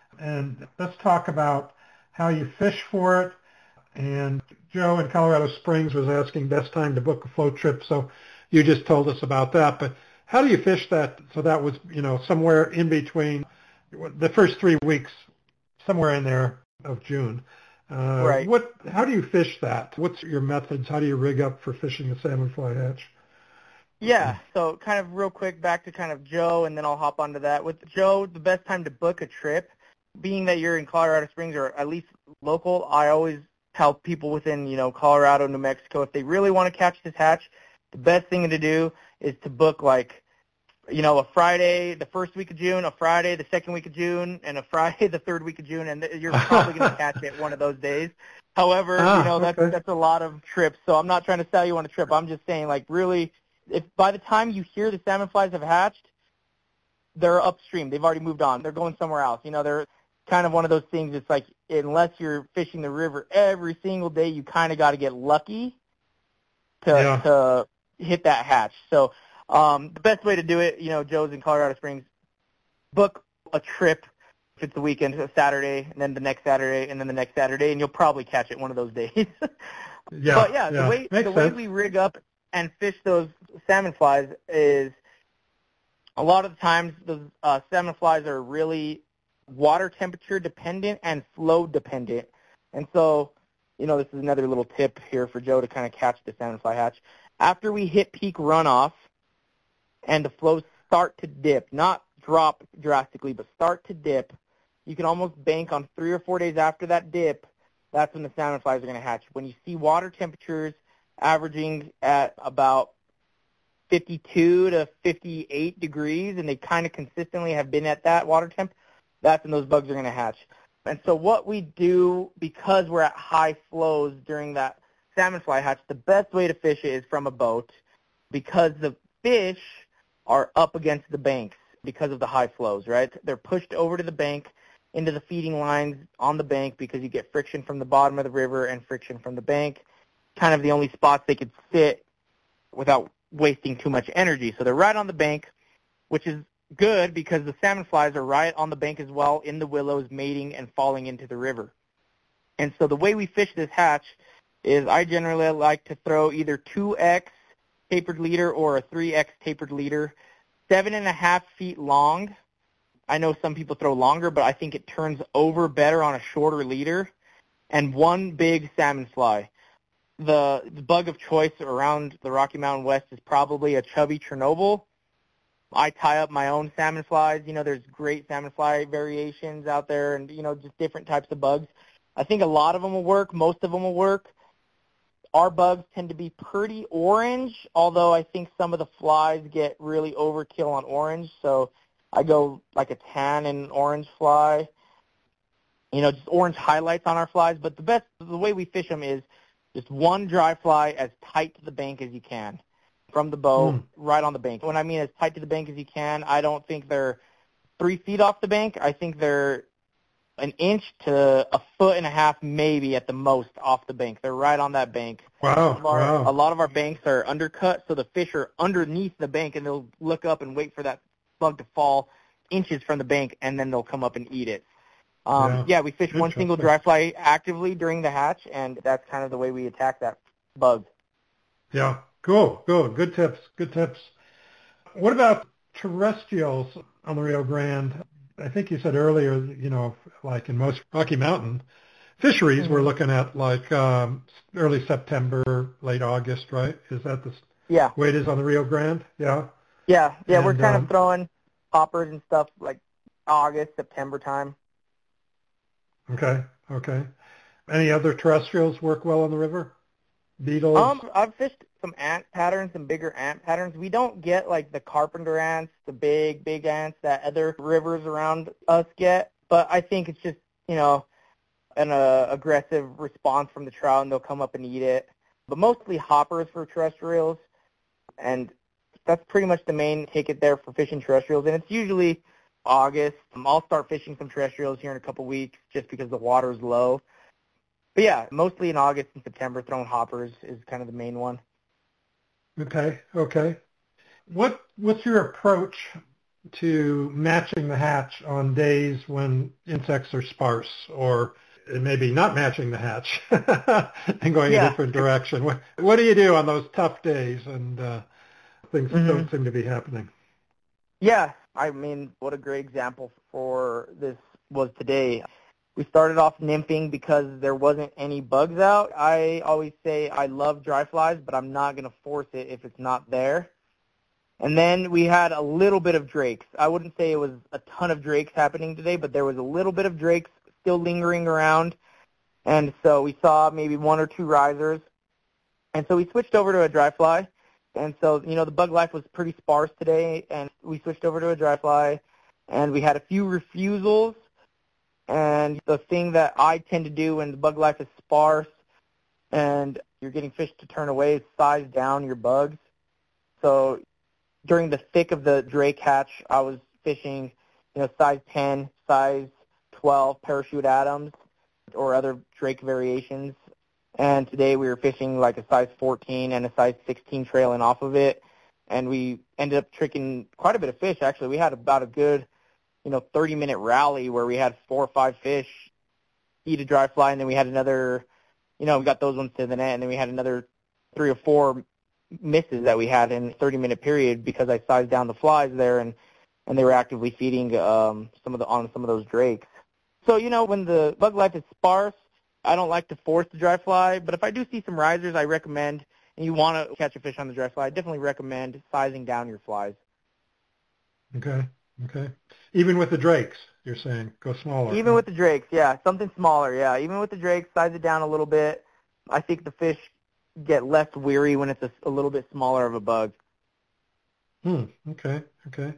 And let's talk about how you fish for it. And Joe in Colorado Springs was asking best time to book a float trip. So you just told us about that. But how do you fish that? So that was, you know, somewhere in between the first three weeks, somewhere in there of June. Uh, Right. What? How do you fish that? What's your methods? How do you rig up for fishing a salmon fly hatch? Yeah, so kind of real quick back to kind of Joe, and then I'll hop onto that. With Joe, the best time to book a trip, being that you're in Colorado Springs or at least local, I always tell people within, you know, Colorado, New Mexico, if they really want to catch this hatch, the best thing to do is to book like, you know, a Friday, the first week of June, a Friday, the second week of June, and a Friday, the third week of June, and you're probably going to catch it one of those days. However, Ah, you know, that's okay. that's a lot of trips, so I'm not trying to sell you on a trip. I'm just saying, like, really, if by the time you hear the salmon flies have hatched, they're upstream. They've already moved on. They're going somewhere else. You know, they're kind of one of those things. It's like unless you're fishing the river every single day, you kind of got to get lucky to Yeah. to hit that hatch. So um, the best way to do it, you know, Joe's in Colorado Springs, book a trip if it's the weekend, a Saturday, and then the next Saturday, and then the next Saturday, and you'll probably catch it one of those days. Yeah. But yeah, yeah. the way Makes the way sense. we rig up and fish those salmon flies is a lot of the times those uh, salmon flies are really water temperature dependent and flow dependent. And so, you know, this is another little tip here for Joe to kind of catch the salmon fly hatch. After we hit peak runoff and the flows start to dip, not drop drastically, but start to dip, you can almost bank on three or four days after that dip, that's when the salmon flies are going to hatch. When you see water temperatures averaging at about fifty-two to fifty-eight degrees, and they kind of consistently have been at that water temp, that's when those bugs are going to hatch. And so what we do, because we're at high flows during that salmon fly hatch, the best way to fish it is from a boat because the fish are up against the banks because of the high flows, right? They're pushed over to the bank into the feeding lines on the bank because you get friction from the bottom of the river and friction from the bank, kind of the only spots they could sit without wasting too much energy. So they're right on the bank, which is good because the salmon flies are right on the bank as well in the willows mating and falling into the river. And so the way we fish this hatch is I generally like to throw either two X tapered leader or a three X tapered leader, seven and a half feet long. I know some people throw longer, but I think it turns over better on a shorter leader, and one big salmon fly. The, the bug of choice around the Rocky Mountain West is probably a chubby Chernobyl. I tie up my own salmon flies. You know, there's great salmon fly variations out there and, you know, just different types of bugs. I think a lot of them will work. Most of them will work. Our bugs tend to be pretty orange, although I think some of the flies get really overkill on orange. So I go like a tan and orange fly. You know, just orange highlights on our flies. But the best, the way we fish them is just one dry fly as tight to the bank as you can from the boat, mm. right on the bank. When I mean as tight to the bank as you can, I don't think they're three feet off the bank. I think they're an inch to a foot and a half maybe at the most off the bank. They're right on that bank. Wow, Our, wow. A lot of our banks are undercut, so the fish are underneath the bank, and they'll look up and wait for that bug to fall inches from the bank, and then they'll come up and eat it. Um, Yeah. yeah, we fish one single dry fly actively during the hatch, and that's kind of the way we attack that bug. Yeah, cool, cool. Good tips, good tips. What about terrestrials on the Rio Grande? I think you said earlier, you know, like in most Rocky Mountain fisheries, Mm-hmm. we're looking at like um, early September, late August, right? Is that the yeah. way it is on the Rio Grande? Yeah. Yeah, yeah, and, we're kind um, of throwing poppers and stuff like August, September time. Okay, okay. Any other terrestrials work well on the river? Beetles? Um, I've fished some ant patterns, some bigger ant patterns. We don't get like the carpenter ants, the big, big ants that other rivers around us get. But I think it's just, you know, an uh, aggressive response from the trout, and they'll come up and eat it. But mostly hoppers for terrestrials, and that's pretty much the main ticket there for fishing terrestrials. And it's usually August. Um, I'll start fishing some terrestrials here in a couple weeks just because the water's low. But yeah, mostly in August and September, throwing hoppers is kind of the main one. Okay, okay. What What's your approach to matching the hatch on days when insects are sparse, or maybe not matching the hatch and going yeah. a different direction? What What do you do on those tough days and uh, things Mm-hmm. don't seem to be happening? Yeah, I mean, what a great example for this was today. We started off nymphing because there wasn't any bugs out. I always say I love dry flies, but I'm not going to force it if it's not there. And then we had a little bit of drakes. I wouldn't say it was a ton of drakes happening today, but there was a little bit of drakes still lingering around. And so we saw maybe one or two risers. And so we switched over to a dry fly. And so, you know, the bug life was pretty sparse today, and we switched over to a dry fly. And we had a few refusals. And the thing that I tend to do when the bug life is sparse and you're getting fish to turn away is size down your bugs. So during the thick of the drake hatch, I was fishing, you know, size ten, size twelve parachute Adams or other drake variations. And today we were fishing like a size fourteen and a size sixteen trailing off of it. And we ended up tricking quite a bit of fish, actually. We had about a good, you know, thirty-minute rally where we had four or five fish eat a dry fly, and then we had another, you know, we got those ones to the net, and then we had another three or four misses that we had in a thirty-minute period because I sized down the flies there, and, and they were actively feeding um, some of the on some of those drakes. So, you know, when the bug life is sparse, I don't like to force the dry fly, but if I do see some risers, I recommend, and you want to catch a fish on the dry fly, I definitely recommend sizing down your flies. Okay, okay. Even with the drakes, you're saying go smaller. Even with the drakes, yeah, something smaller, yeah. Even with the drakes, size it down a little bit. I think the fish get less weary when it's a, a little bit smaller of a bug. Hmm. Okay. Okay.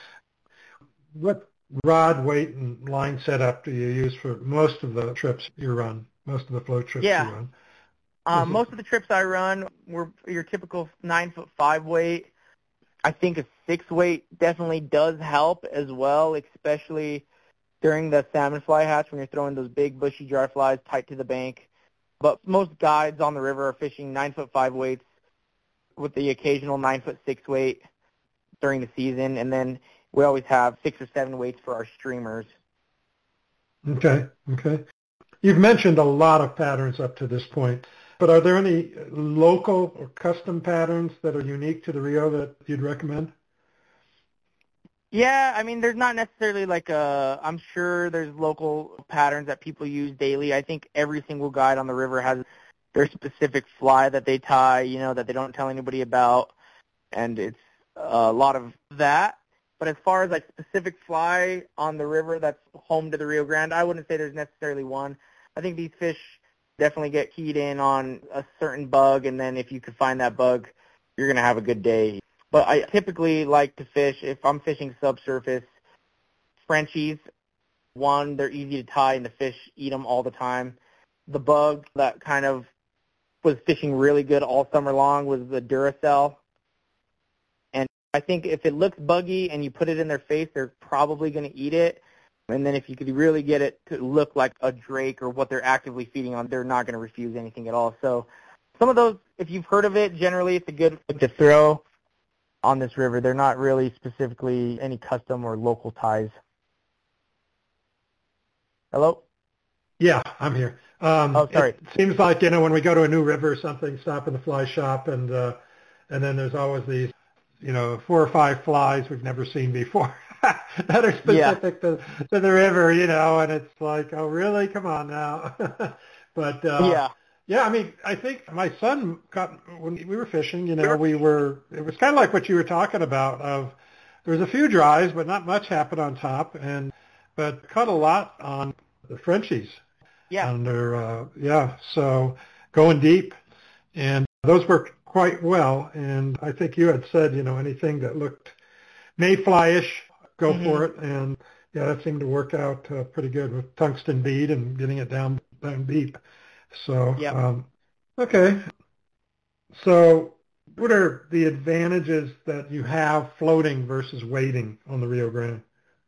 What rod weight and line setup do you use for most of the trips you run? Most of the float trips Yeah. you run? Um, most of the trips I run were your typical nine foot five weight. I think a six weight definitely does help as well, especially during the salmon fly hatch when you're throwing those big bushy dry flies tight to the bank. But most guides on the river are fishing nine foot five weights with the occasional nine foot six weight during the season, and then we always have six or seven weights for our streamers. Okay. Okay. You've mentioned a lot of patterns up to this point, but are there any local or custom patterns that are unique to the Rio that you'd recommend? Yeah, I mean, there's not necessarily like a, I'm sure there's local patterns that people use daily. I think every single guide on the river has their specific fly that they tie, you know, that they don't tell anybody about, and it's a lot of that. But as far as like specific fly on the river that's home to the Rio Grande, I wouldn't say there's necessarily one. I think these fish definitely get keyed in on a certain bug, and then if you could find that bug, you're going to have a good day. But I typically like to fish, if I'm fishing subsurface, Frenchies. One, they're easy to tie and the fish eat them all the time. The bug that kind of was fishing really good all summer long was the Duracell. And I think if it looks buggy and you put it in their face, they're probably going to eat it. And then if you could really get it to look like a drake or what they're actively feeding on, they're not going to refuse anything at all. So some of those, if you've heard of it, generally it's a good to throw on this river. They're not really specifically any custom or local ties. Hello? Yeah, I'm here. Um, oh, sorry. It seems like, you know, when we go to a new river or something, stop in the fly shop, and uh, and then there's always these, you know, four or five flies we've never seen before that are specific yeah. to, to the river, you know, and it's like, oh, really? Come on now. but, uh, yeah. Yeah, I mean, I think my son got, when we were fishing, you know, we were, it was kind of like what you were talking about of, there was a few dries, but not much happened on top, and, but caught a lot on the Frenchies. Yeah. Under, uh, yeah, so going deep, and those worked quite well, and I think you had said, you know, anything that looked mayfly-ish, go mm-hmm. for it, and yeah, that seemed to work out uh, pretty good with tungsten bead and getting it down, down deep. So, yep. um, okay. So what are the advantages that you have floating versus wading on the Rio Grande?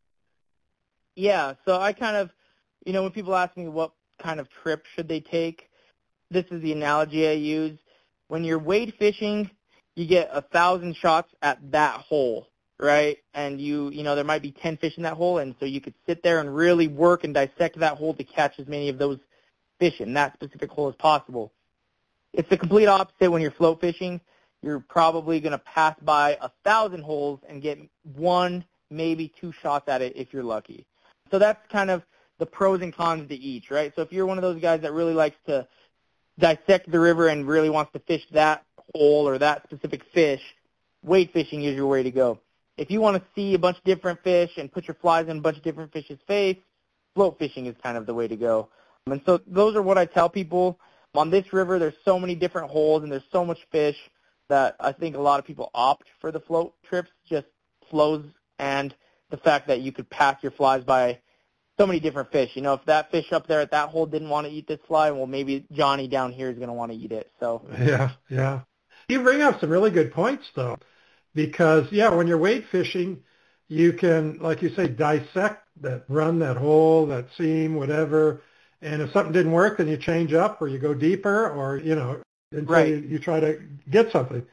Yeah, so I kind of, you know, when people ask me what kind of trip should they take, this is the analogy I use. When you're wade fishing, you get a thousand shots at that hole, right? And you, you know, there might be ten fish in that hole, and so you could sit there and really work and dissect that hole to catch as many of those fish in that specific hole as possible. It's the complete opposite when you're float fishing. You're probably going to pass by a thousand holes and get one, maybe two shots at it if you're lucky. So that's kind of the pros and cons to each, right? So if you're one of those guys that really likes to dissect the river and really wants to fish that hole or that specific fish, wade fishing is your way to go. If you want to see a bunch of different fish and put your flies in a bunch of different fish's face, float fishing is kind of the way to go. And so those are what I tell people. On this river, there's so many different holes and there's so much fish that I think a lot of people opt for the float trips, just flows and the fact that you could pass your flies by so many different fish. You know, if that fish up there at that hole didn't want to eat this fly, well, maybe Johnny down here is going to want to eat it. So yeah, yeah. You bring up some really good points, though, because, yeah, when you're wade fishing, you can, like you say, dissect that, run that hole, that seam, whatever. And if something didn't work, then you change up or you go deeper or, you know, until right. you, you try to get something.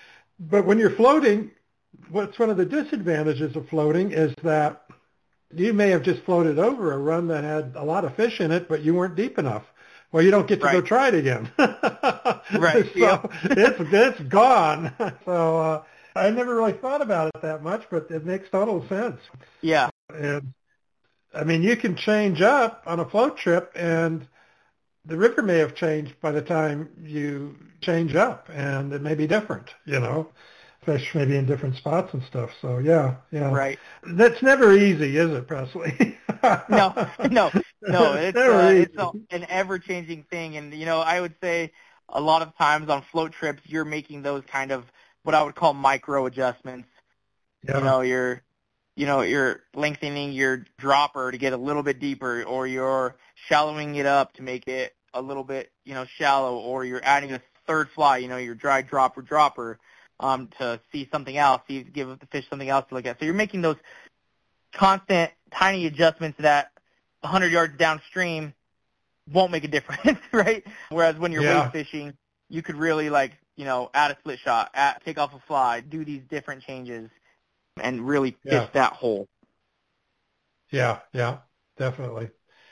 But when you're floating, what's one of the disadvantages of floating is that you may have just floated over a run that had a lot of fish in it, but you weren't deep enough. Well, you don't get to right. go try it again. right. So yep. it's, it's gone. So uh, I never really thought about it that much, but it makes total sense. Yeah. And I mean, you can change up on a float trip, and the river may have changed by the time you change up, and it may be different, you know. Fish maybe in different spots and stuff. So, yeah, yeah. Right. That's never easy, is it, Presley? no, no, no. It's, uh, it's a, an ever-changing thing. And, you know, I would say a lot of times on float trips, you're making those kind of what I would call micro adjustments. Yeah. You know, you're, you know, you're lengthening your dropper to get a little bit deeper, or you're shallowing it up to make it a little bit, you know, shallow, or you're adding a third fly, you know, your dry dropper dropper. Um, to see something else, see, give the fish something else to look at. So you're making those constant, tiny adjustments that one hundred yards downstream won't make a difference, right? Whereas when you're yeah. wade fishing, you could really, like, you know, add a split shot, add, take off a fly, do these different changes, and really fish yeah. that hole. Yeah, yeah, definitely.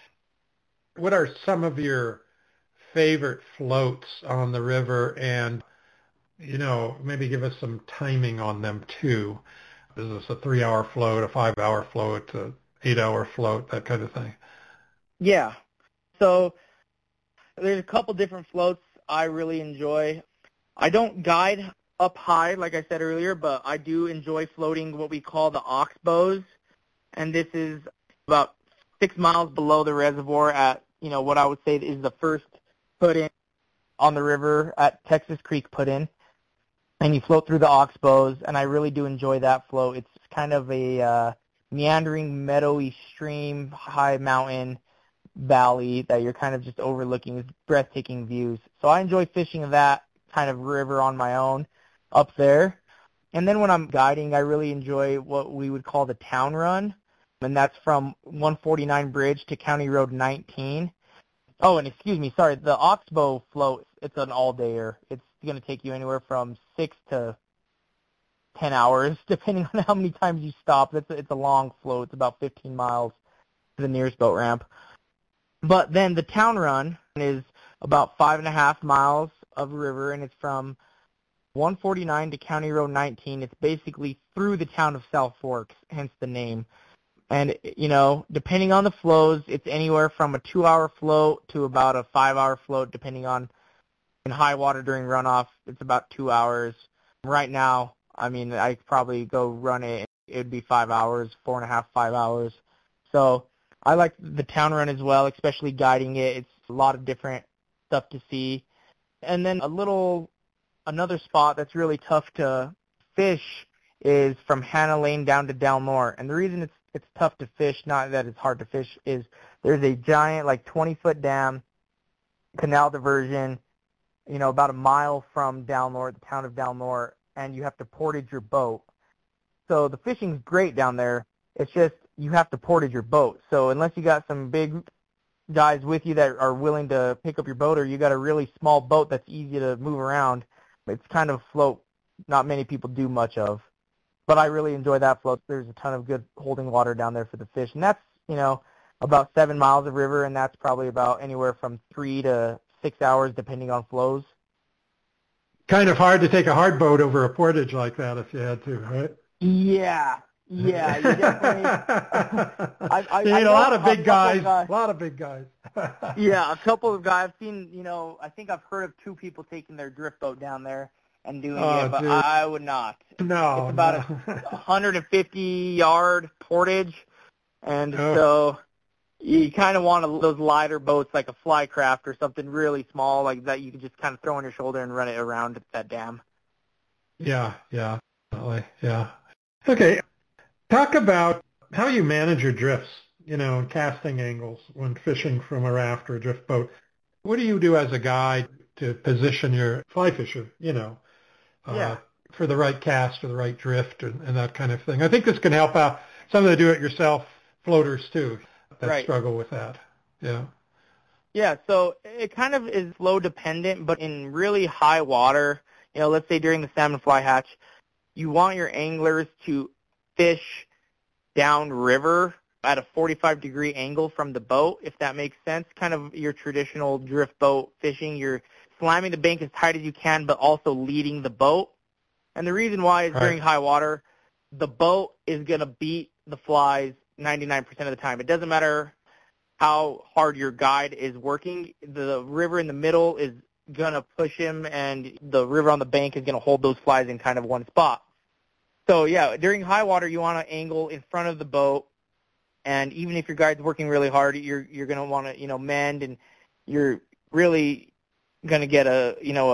What are some of your favorite floats on the river, and you know, maybe give us some timing on them too? Is this a three-hour float, a five-hour float, an eight-hour float, that kind of thing? Yeah. So there's a couple different floats I really enjoy. I don't guide up high, like I said earlier, but I do enjoy floating what we call the oxbows, and this is about six miles below the reservoir at, you know, what I would say is the first put-in on the river at Texas Creek put-in. And you float through the oxbows, and I really do enjoy that float. It's kind of a uh, meandering, meadowy stream, high mountain valley that you're kind of just overlooking with breathtaking views. So I enjoy fishing that kind of river on my own up there. And then when I'm guiding, I really enjoy what we would call the town run, and that's from one forty-nine Bridge to County Road nineteen. Oh, and excuse me, sorry, the Oxbow float, it's an all-dayer. It's going to take you anywhere from six to ten hours, depending on how many times you stop. It's a, it's a long float. It's about fifteen miles to the nearest boat ramp. But then the town run is about five and a half miles of river, and it's from one forty-nine to County Road nineteen. It's basically through the town of South Forks, hence the name. And, you know, depending on the flows, it's anywhere from a two-hour float to about a five-hour float, depending on, in high water during runoff, it's about two hours. Right now, I mean, I could probably go run it. It would be five hours, four and a half, five hours. So I like the town run as well, especially guiding it. It's a lot of different stuff to see. And then a little, another spot that's really tough to fish is from Hannah Lane down to Dalmore. And the reason it's it's tough to fish, not that it's hard to fish, is there's a giant, like, twenty-foot dam, canal diversion, you know, about a mile from Dalmore, the town of Dalmore, and you have to portage your boat. So the fishing's great down there. It's just you have to portage your boat. So unless you got some big guys with you that are willing to pick up your boat, or you got a really small boat that's easy to move around, it's kind of a float not many people do much of. But I really enjoy that float. There's a ton of good holding water down there for the fish. And that's, you know, about seven miles of river, and that's probably about anywhere from three to six hours depending on flows. Kind of hard to take a hard boat over a portage like that if you had to, right? Yeah, yeah. You definitely. I, I, you need I a lot of big guys, guys. A lot of big guys. Yeah, a couple of guys. I've seen, you know, I think I've heard of two people taking their drift boat down there and doing oh, it, but dude. I would not. No, It's about no. a one hundred fifty yard portage, and oh. so you kind of want a, those lighter boats like a Flycraft or something really small like that you can just kind of throw on your shoulder and run it around that dam. Yeah, yeah, definitely, yeah. Okay, talk about how you manage your drifts, you know, casting angles when fishing from a raft or a drift boat. What do you do as a guide to position your fly fisher, you know, uh, Yeah. for the right cast or the right drift and, and that kind of thing? I think this can help out some of the do-it-yourself floaters, too, that Right. struggle with that. Yeah. Yeah, so it kind of is flow dependent, but in really high water, you know, let's say during the salmon fly hatch, you want your anglers to fish downriver at a forty-five degree angle from the boat, if that makes sense. Kind of your traditional drift boat fishing. You're slamming the bank as tight as you can, but also leading the boat. And the reason why is Right. during high water, the boat is going to beat the flies ninety-nine percent of the time. It doesn't matter how hard your guide is working. The river in the middle is going to push him, and the river on the bank is going to hold those flies in kind of one spot. So, yeah, during high water, you want to angle in front of the boat, and even if your guide's working really hard, you're you're going to want to, you know, mend, and you're really going to get a, you know, a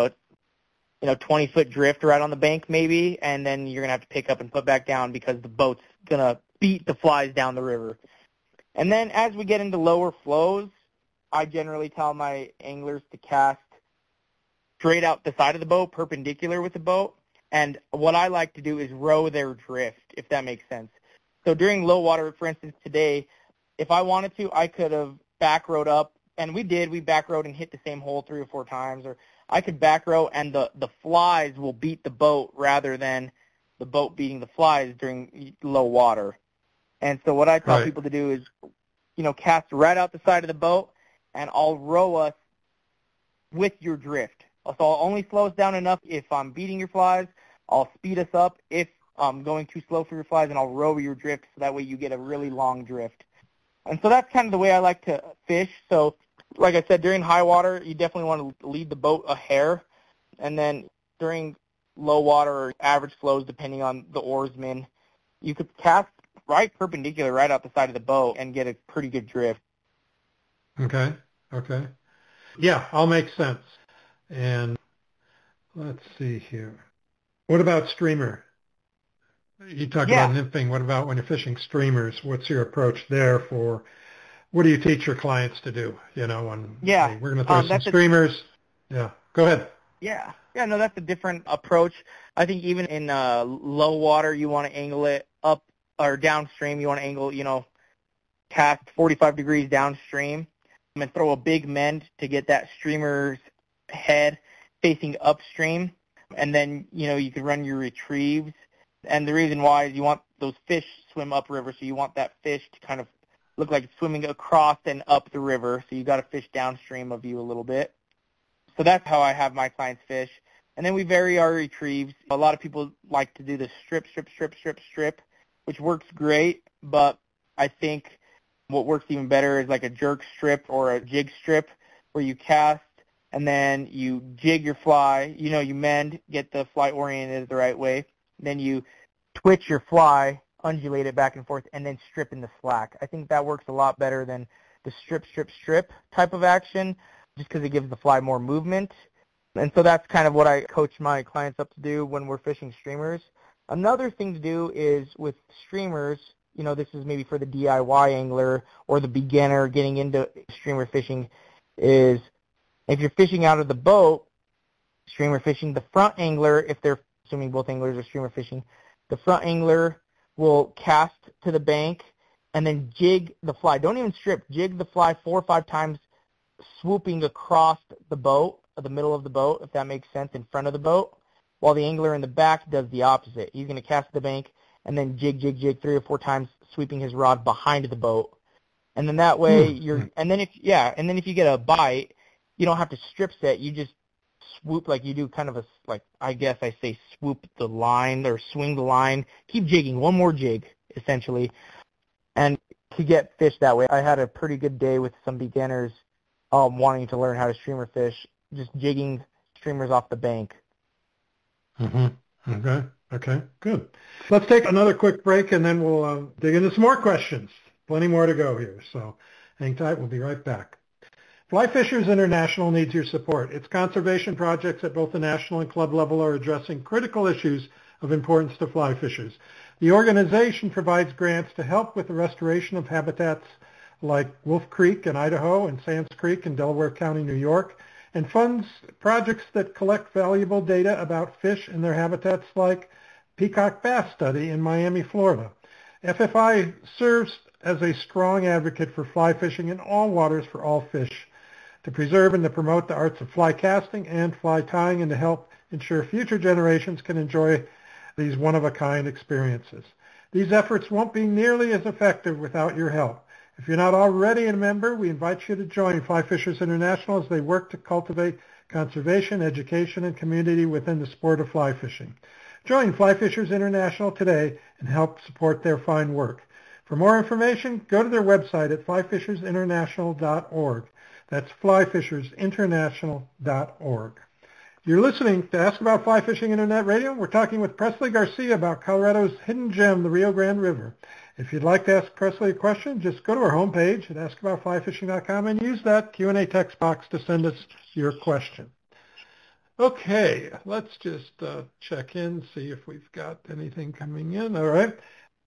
you know, twenty-foot drift right on the bank maybe, and then you're going to have to pick up and put back down because the boat's going to beat the flies down the river. And then as we get into lower flows, I generally tell my anglers to cast straight out the side of the boat, perpendicular with the boat. And what I like to do is row their drift, if that makes sense. So during low water, for instance, today, if I wanted to, I could have back rowed up, and we did. We back rowed and hit the same hole three or four times. Or I could back row, and the, the flies will beat the boat rather than the boat beating the flies during low water. And so what I tell Right. people to do is, you know, cast right out the side of the boat, and I'll row us with your drift. So I'll only slow us down enough if I'm beating your flies. I'll speed us up if I'm going too slow for your flies, and I'll row your drift so that way you get a really long drift. And so that's kind of the way I like to fish. So like I said, during high water, you definitely want to lead the boat a hair. And then during low water or average flows, depending on the oarsman, you could cast right perpendicular right out the side of the boat and get a pretty good drift. Okay. Okay. Yeah, all makes sense. And let's see here. What about streamer? You talk Yeah. about nymphing. What about when you're fishing streamers? What's your approach there for, what do you teach your clients to do? You know, when Yeah. hey, we're going to throw Um, some that's a, streamers. Yeah, go ahead. yeah. Yeah, no, that's a different approach. I think even in uh, low water, you want to angle it up or downstream. You want to angle, you know, cast forty-five degrees downstream and throw a big mend to get that streamer's head facing upstream. And then, you know, you can run your retrieves. And the reason why is you want those fish swim upriver, so you want that fish to kind of look like it's swimming across and up the river. So you got to fish downstream of you a little bit. So that's how I have my clients fish. And then we vary our retrieves. A lot of people like to do the strip, strip, strip, strip, strip, which works great. But I think what works even better is like a jerk strip or a jig strip, where you cast and then you jig your fly. You know, you mend, get the fly oriented the right way. Then you twitch your fly, undulate it back and forth, and then strip in the slack. I think that works a lot better than the strip, strip, strip type of action, just because it gives the fly more movement. And so that's kind of what I coach my clients up to do when we're fishing streamers. Another thing to do is with streamers, you know, this is maybe for the D I Y angler or the beginner getting into streamer fishing, is if you're fishing out of the boat, streamer fishing, the front angler, if they're assuming both anglers are streamer fishing, the front angler will cast to the bank and then jig the fly. Don't even strip. Jig the fly four or five times, swooping across the boat, the middle of the boat, if that makes sense, in front of the boat, while the angler in the back does the opposite. He's going to cast to the bank and then jig, jig, jig three or four times, sweeping his rod behind the boat. And then that way you're, and then if, yeah, and then if you get a bite, you don't have to strip set. You just swoop like you do kind of a, like, I guess I say swoop the line or swing the line. Keep jigging, one more jig, essentially. And to get fish that way, I had a pretty good day with some beginners um, wanting to learn how to streamer fish, just jigging streamers off the bank. Mm-hmm. Okay. Okay. Good. Let's take another quick break, and then we'll uh, dig into some more questions. Plenty more to go here. So hang tight. We'll be right back. Fly Fishers International needs your support. Its conservation projects at both the national and club level are addressing critical issues of importance to fly fishers. The organization provides grants to help with the restoration of habitats like Wolf Creek in Idaho and Sands Creek in Delaware County, New York, and funds projects that collect valuable data about fish and their habitats like Peacock Bass Study in Miami, Florida. F F I serves as a strong advocate for fly fishing in all waters for all fish, to preserve and to promote the arts of fly casting and fly tying, and to help ensure future generations can enjoy these one-of-a-kind experiences. These efforts won't be nearly as effective without your help. If you're not already a member, we invite you to join Fly Fishers International as they work to cultivate conservation, education, and community within the sport of fly fishing. Join Fly Fishers International today and help support their fine work. For more information, go to their website at fly fishers international dot org. That's fly fishers international dot org. You're listening to Ask About Fly Fishing Internet Radio. We're talking with Presley Garcia about Colorado's hidden gem, the Rio Grande River. If you'd like to ask Presley a question, just go to our homepage at ask about fly fishing dot com and use that Q and A text box to send us your question. Okay, let's just uh, check in, see if we've got anything coming in. All right.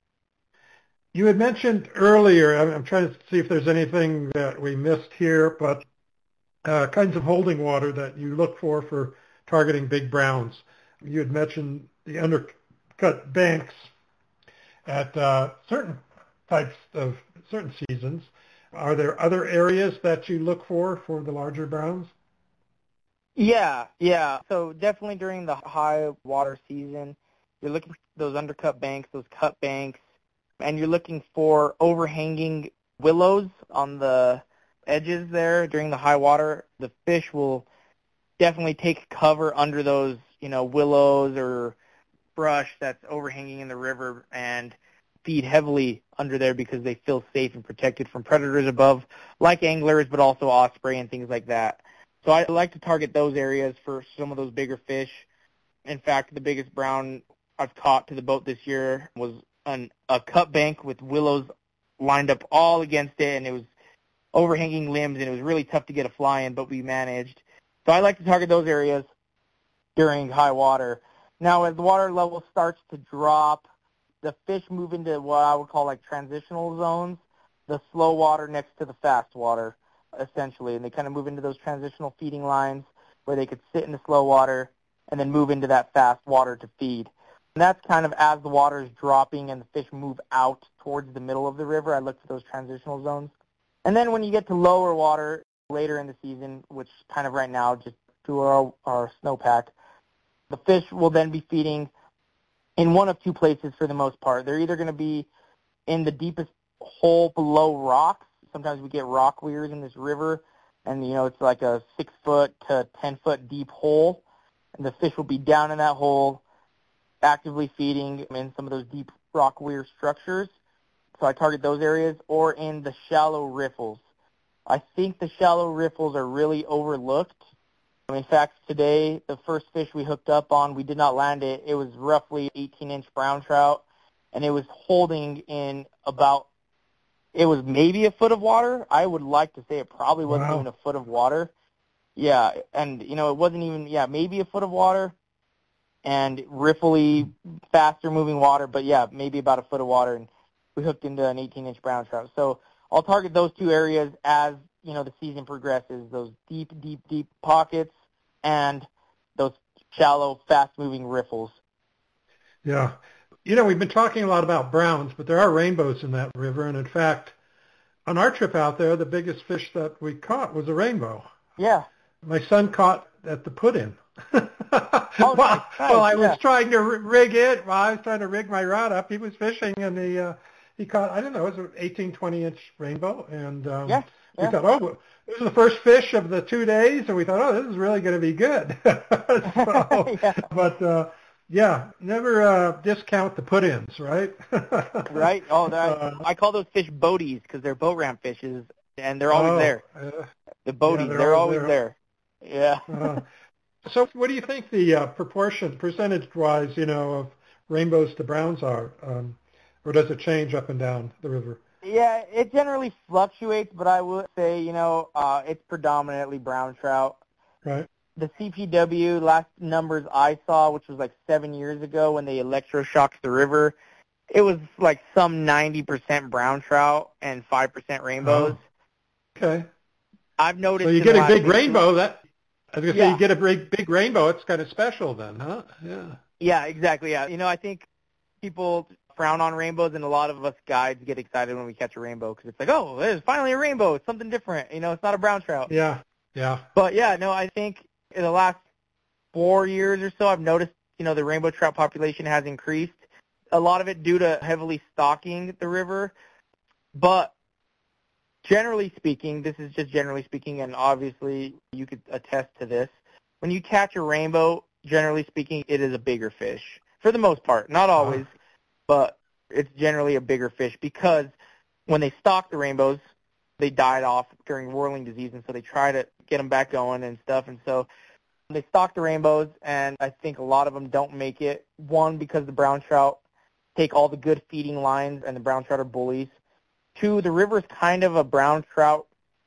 You had mentioned earlier, I'm trying to see if there's anything that we missed here, but uh, kinds of holding water that you look for for targeting big browns. You had mentioned the undercut banks at uh, certain types of certain seasons. Are there other areas that you look for for the larger browns? Yeah, yeah. So definitely during the high water season, you're looking for those undercut banks, those cut banks, and you're looking for overhanging willows on the edges there during the high water. The fish will definitely take cover under those, you know, willows or brush that's overhanging in the river and feed heavily under there because they feel safe and protected from predators above, like anglers, but also osprey and things like that. So I like to target those areas for some of those bigger fish. In fact, the biggest brown I've caught to the boat this year was an, a cut bank with willows lined up all against it, and it was overhanging limbs, and it was really tough to get a fly in, but we managed. So I like to target those areas during high water. Now, as the water level starts to drop, the fish move into what I would call like transitional zones, the slow water next to the fast water, essentially. And they kind of move into those transitional feeding lines where they could sit in the slow water and then move into that fast water to feed. And that's kind of as the water is dropping and the fish move out towards the middle of the river, I look for those transitional zones. And then when you get to lower water later in the season, which kind of right now just through our, our snowpack, the fish will then be feeding in one of two places for the most part. They're either going to be in the deepest hole below rocks. Sometimes we get rock weirs in this river, and, you know, it's like a six-foot to ten-foot deep hole, and the fish will be down in that hole actively feeding in some of those deep rock weir structures. So I target those areas, or in the shallow riffles. I think the shallow riffles are really overlooked. In fact, today, the first fish we hooked up on, we did not land it. It was roughly eighteen-inch brown trout, and it was holding in about, it was maybe a foot of water. I would like to say it probably wasn't wow. even a foot of water. Yeah, and, you know, it wasn't even, yeah, maybe a foot of water, and riffly, faster-moving water, but, yeah, maybe about a foot of water, and we hooked into an eighteen-inch brown trout. So I'll target those two areas as, you know, the season progresses, those deep, deep, deep pockets and those shallow, fast-moving riffles. Yeah. You know, we've been talking a lot about browns, but there are rainbows in that river. And, in fact, on our trip out there, the biggest fish that we caught was a rainbow. Yeah. My son caught at the put-in. oh, while, nice, nice, while I was yeah. trying to rig it, while I was trying to rig my rod up, he was fishing, and he, uh, he caught, I don't know, it was an eighteen, twenty-inch rainbow. And um, yeah, yeah. we thought, oh, this is the first fish of the two days, and we thought, oh, this is really going to be good. so, yeah. But, uh, yeah, never uh, discount the put-ins, right? right. Oh, uh, I call those fish boaties because they're boat ramp fishes, and they're always oh, there. Uh, the boaties, yeah, they're, they're always there. there. Yeah. uh, so what do you think the uh, proportion, percentage-wise, you know, of rainbows to browns are? Um, or does it change up and down the river? Yeah, it generally fluctuates, but I would say, you know, uh, it's predominantly brown trout. Right. The C P W, last numbers I saw, which was like seven years ago when they electroshocked the river, it was like some ninety percent brown trout and five percent rainbows. Oh. Okay. I've noticed. So you get a big rainbow. That I was gonna yeah. say you get a big big rainbow. It's kind of special then, huh? Yeah. Yeah, exactly. Yeah. You know, I think people frown on rainbows, and a lot of us guides get excited when we catch a rainbow because it's like, oh, there's finally a rainbow. It's something different. You know, it's not a brown trout. Yeah. Yeah. But yeah, no, I think in the last four years or so, I've noticed, you know, the rainbow trout population has increased. A lot of it due to heavily stocking the river. But generally speaking, this is just generally speaking, and obviously you could attest to this. When you catch a rainbow, generally speaking, it is a bigger fish. For the most part. Not always, uh-huh. but it's generally a bigger fish because when they stock the rainbows, they died off during whirling disease, and so they try to get them back going and stuff. And so they stock the rainbows, and I think a lot of them don't make it. One, because the brown trout take all the good feeding lines, and the brown trout are bullies. Two, the river is kind of a brown trout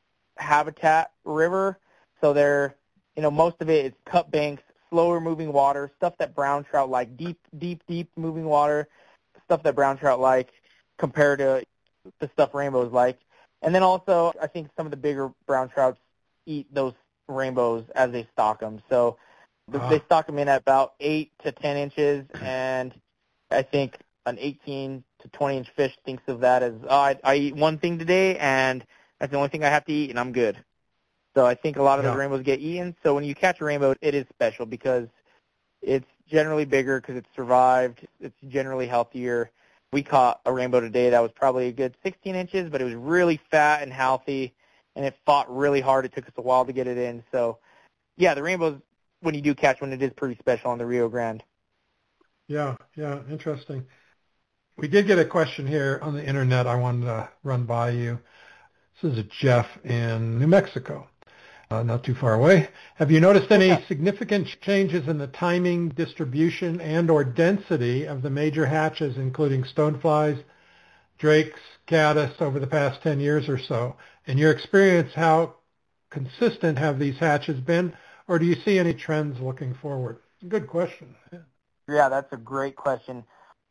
habitat river, so they're, you know, most of it is cut banks, slower moving water, stuff that brown trout like, deep, deep, deep moving water, stuff that brown trout like compared to the stuff rainbows like. And then also, I think some of the bigger brown trouts eat those rainbows as they stock them. So uh-huh. they stock them in at about eight to ten inches, and I think an eighteen to twenty inch fish thinks of that as, oh, I, I eat one thing today, and that's the only thing I have to eat, and I'm good. So I think a lot of yeah. those rainbows get eaten. So when you catch a rainbow, it is special because it's generally bigger because it's survived. It's generally healthier. We caught a rainbow today that was probably a good sixteen inches, but it was really fat and healthy, and it fought really hard. It took us a while to get it in. So, yeah, the rainbows, when you do catch one, it is pretty special on the Rio Grande. Yeah, yeah, interesting. We did get a question here on the Internet I wanted to run by you. This is a Jeff in New Mexico. Uh, not too far away. Have you noticed any yeah. significant changes in the timing, distribution, and or density of the major hatches, including stoneflies, drakes, caddis, over the past ten years or so? In your experience, how consistent have these hatches been, or do you see any trends looking forward? Good question. Yeah, yeah that's a great question.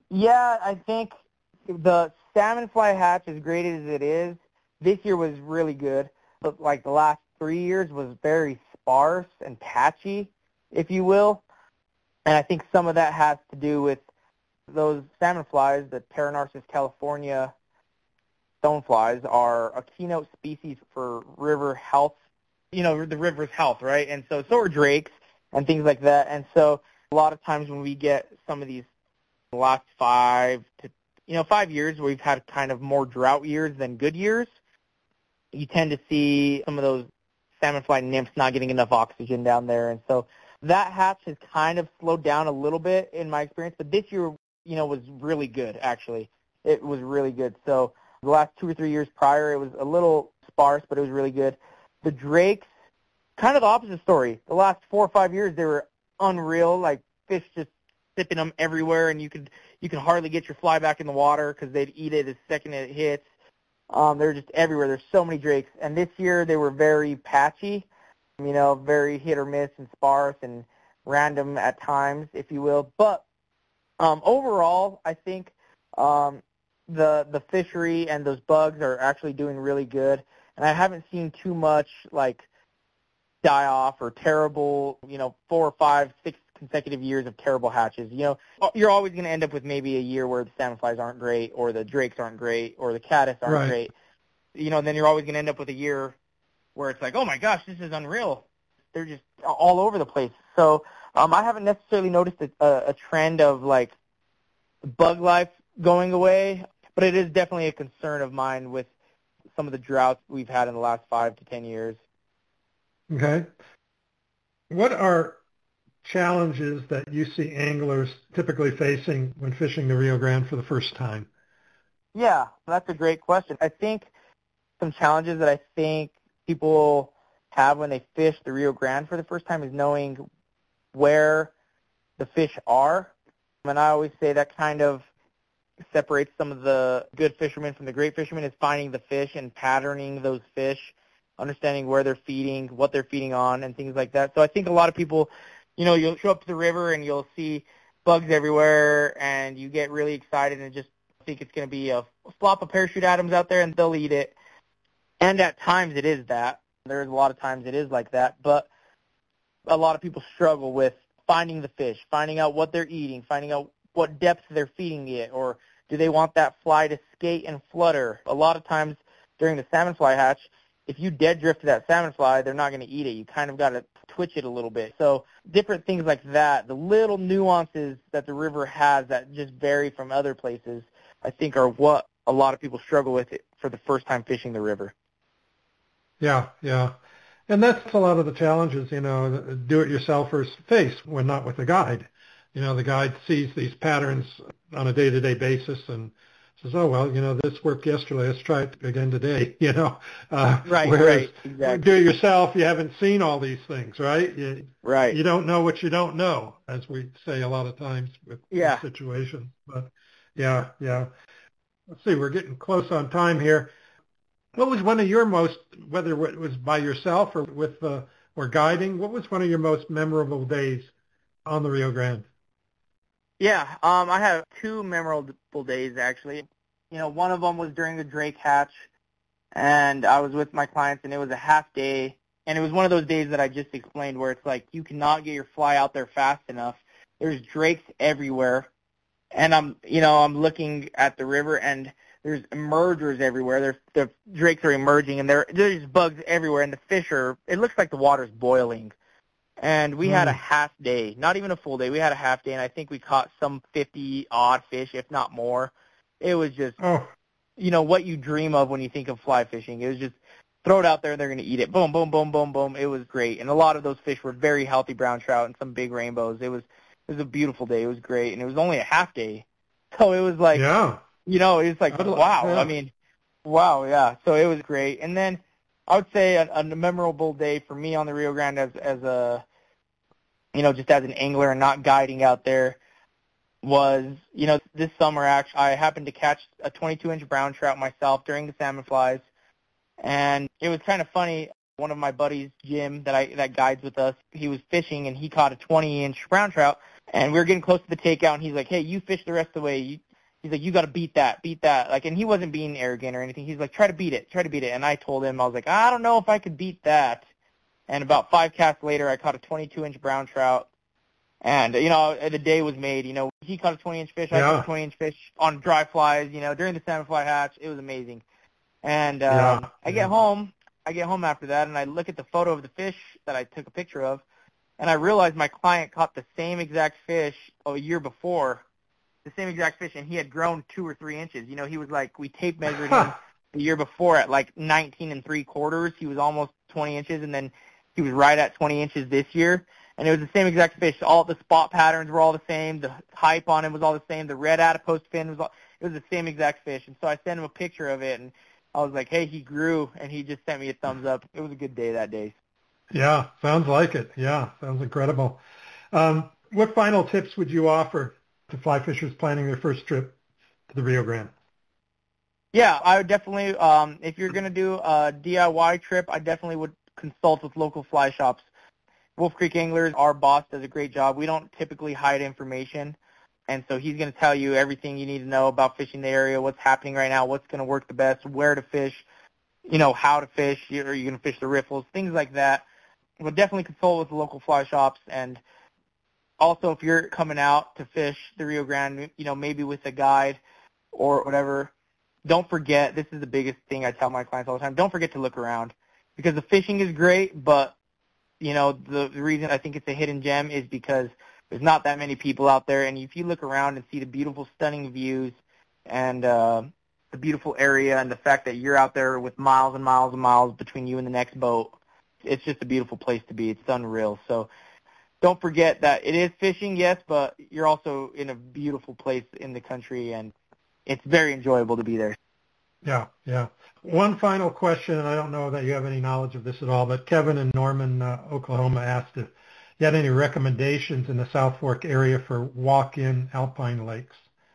Yeah, I think the salmon fly hatch, as great as it is, this year was really good. But like the last three years was very sparse and patchy, if you will. And I think some of that has to do with those salmon flies, the Pteronarcis california stoneflies, are a keynote species for river health, you know, the river's health, right? And so so are drakes and things like that. And so a lot of times when we get some of these last five to, you know, five years where we've had kind of more drought years than good years, you tend to see some of those salmon fly nymphs not getting enough oxygen down there. And so that hatch has kind of slowed down a little bit in my experience, but this year, you know, was really good, actually. It was really good. So the last two or three years prior, it was a little sparse, but it was really good. The drakes, kind of the opposite story. The last four or five years, they were unreal, like fish just sipping them everywhere, and you could you could hardly get your fly back in the water because they'd eat it the second it hits. Um, they're just everywhere. There's so many drakes. And this year, they were very patchy, you know, very hit or miss and sparse and random at times, if you will. But um, overall, I think um, the the fishery and those bugs are actually doing really good. And I haven't seen too much, like, die off or terrible, you know, four or five, six consecutive years of terrible hatches. You know, you're always going to end up with maybe a year where the salmon flies aren't great, or the drakes aren't great, or the caddis aren't Right. great. You know, then you're always going to end up with a year where it's like, oh my gosh, this is unreal. They're just all over the place. So um, I haven't necessarily noticed a, a trend of like bug life going away, but it is definitely a concern of mine with some of the droughts we've had in the last five to ten years. Okay. What are challenges that you see anglers typically facing when fishing the Rio Grande for the first time? Yeah, that's a great question. I think some challenges that I think people have when they fish the Rio Grande for the first time is knowing where the fish are. And I always say that kind of separates some of the good fishermen from the great fishermen, is finding the fish and patterning those fish, understanding where they're feeding, what they're feeding on, and things like that. So I think a lot of people, you know, you'll show up to the river and you'll see bugs everywhere, and you get really excited and just think it's going to be a flop of parachute atoms out there and they'll eat it. And at times it is that. There's a lot of times it is like that. But a lot of people struggle with finding the fish, finding out what they're eating, finding out what depth they're feeding it, or do they want that fly to skate and flutter? A lot of times during the salmon fly hatch, if you dead drift that salmon fly, they're not going to eat it. You kind of got to twitch it a little bit. So different things like that, the little nuances that the river has that just vary from other places, I think are what a lot of people struggle with it for the first time fishing the river. Yeah, yeah. And that's a lot of the challenges, you know, do-it-yourselfers face when not with a guide. You know, the guide sees these patterns on a day-to-day basis and says, oh, well, you know, this worked yesterday. Let's try it again today, you know. Uh, right, whereas right, exactly. do-it-yourself, you haven't seen all these things, right? You, right. You don't know what you don't know, as we say a lot of times with yeah. this situation. But, yeah, yeah. Let's see, we're getting close on time here. What was one of your most, whether it was by yourself or with uh, or guiding, what was one of your most memorable days on the Rio Grande? Yeah, um, I have two memorable days, actually. You know, one of them was during the Drake hatch, and I was with my clients, and it was a half day, and it was one of those days that I just explained where it's like you cannot get your fly out there fast enough. There's drakes everywhere, and I'm, you know, I'm looking at the river, and there's emergers everywhere. There's, the drakes are emerging, and there there's bugs everywhere, and the fish are, it looks like the water's boiling. And we mm. had a half day, not even a full day. We had a half day, and I think we caught some fifty-odd fish, if not more. It was just, oh. you know, what you dream of when you think of fly fishing. It was just throw it out there, and they're going to eat it. Boom, boom, boom, boom, boom. It was great. And a lot of those fish were very healthy brown trout and some big rainbows. It was it was a beautiful day. It was great, and it was only a half day. So it was like, yeah. you know, it was like, wow. Yeah. I mean, wow, yeah. So it was great. And then I would say a, a memorable day for me on the Rio Grande as as a, you know, just as an angler and not guiding out there was, you know, this summer actually I happened to catch a twenty-two inch brown trout myself during the salmon flies. And it was kind of funny. One of my buddies, Jim, that I that guides with us, he was fishing and he caught a twenty inch brown trout. And we were getting close to the takeout, and he's like, hey, you fish the rest of the way. You, he's like, you got to beat that, beat that. Like, and he wasn't being arrogant or anything. He's like, try to beat it, try to beat it. And I told him, I was like, I don't know if I could beat that. And about five casts later, I caught a twenty-two inch brown trout. And, you know, the day was made. You know, he caught a twenty inch fish, I Yeah. caught a twenty inch fish on dry flies, you know, during the salmon fly hatch. It was amazing. And um, Yeah. I get Yeah. home. I get home after that, and I look at the photo of the fish that I took a picture of, and I realized my client caught the same exact fish a year before, the same exact fish, and he had grown two or three inches. You know, he was like, we tape measured him the year before at like nineteen and three quarters. He was almost twenty inches, and then he was right at twenty inches this year. And it was the same exact fish. All the spot patterns were all the same. The hype on him was all the same. The red adipose fin was all, it was the same exact fish. And so I sent him a picture of it, and I was like, hey, he grew, and he just sent me a thumbs up. It was a good day that day. Yeah, sounds like it. Yeah, sounds incredible. Um, what final tips would you offer to fly fishers planning their first trip to the Rio Grande? Yeah, I would definitely, um, if you're going to do a D I Y trip, I definitely would consult with local fly shops. Wolf Creek Anglers, our boss, does a great job. We don't typically hide information, and so he's going to tell you everything you need to know about fishing the area, what's happening right now, what's going to work the best, where to fish, you know, how to fish, are you going to fish the riffles, things like that. But definitely consult with the local fly shops. And also, if you're coming out to fish the Rio Grande, you know, maybe with a guide or whatever, don't forget, this is the biggest thing I tell my clients all the time, don't forget to look around, because the fishing is great, but you know, the, the reason I think it's a hidden gem is because there's not that many people out there. And if you look around and see the beautiful, stunning views and uh, the beautiful area and the fact that you're out there with miles and miles and miles between you and the next boat, it's just a beautiful place to be. It's unreal. So don't forget that it is fishing, yes, but you're also in a beautiful place in the country, and it's very enjoyable to be there. Yeah, yeah. One final question, and I don't know that you have any knowledge of this at all, but Kevin in Norman, uh, Oklahoma asked if you had any recommendations in the South Fork area for walk-in alpine lakes.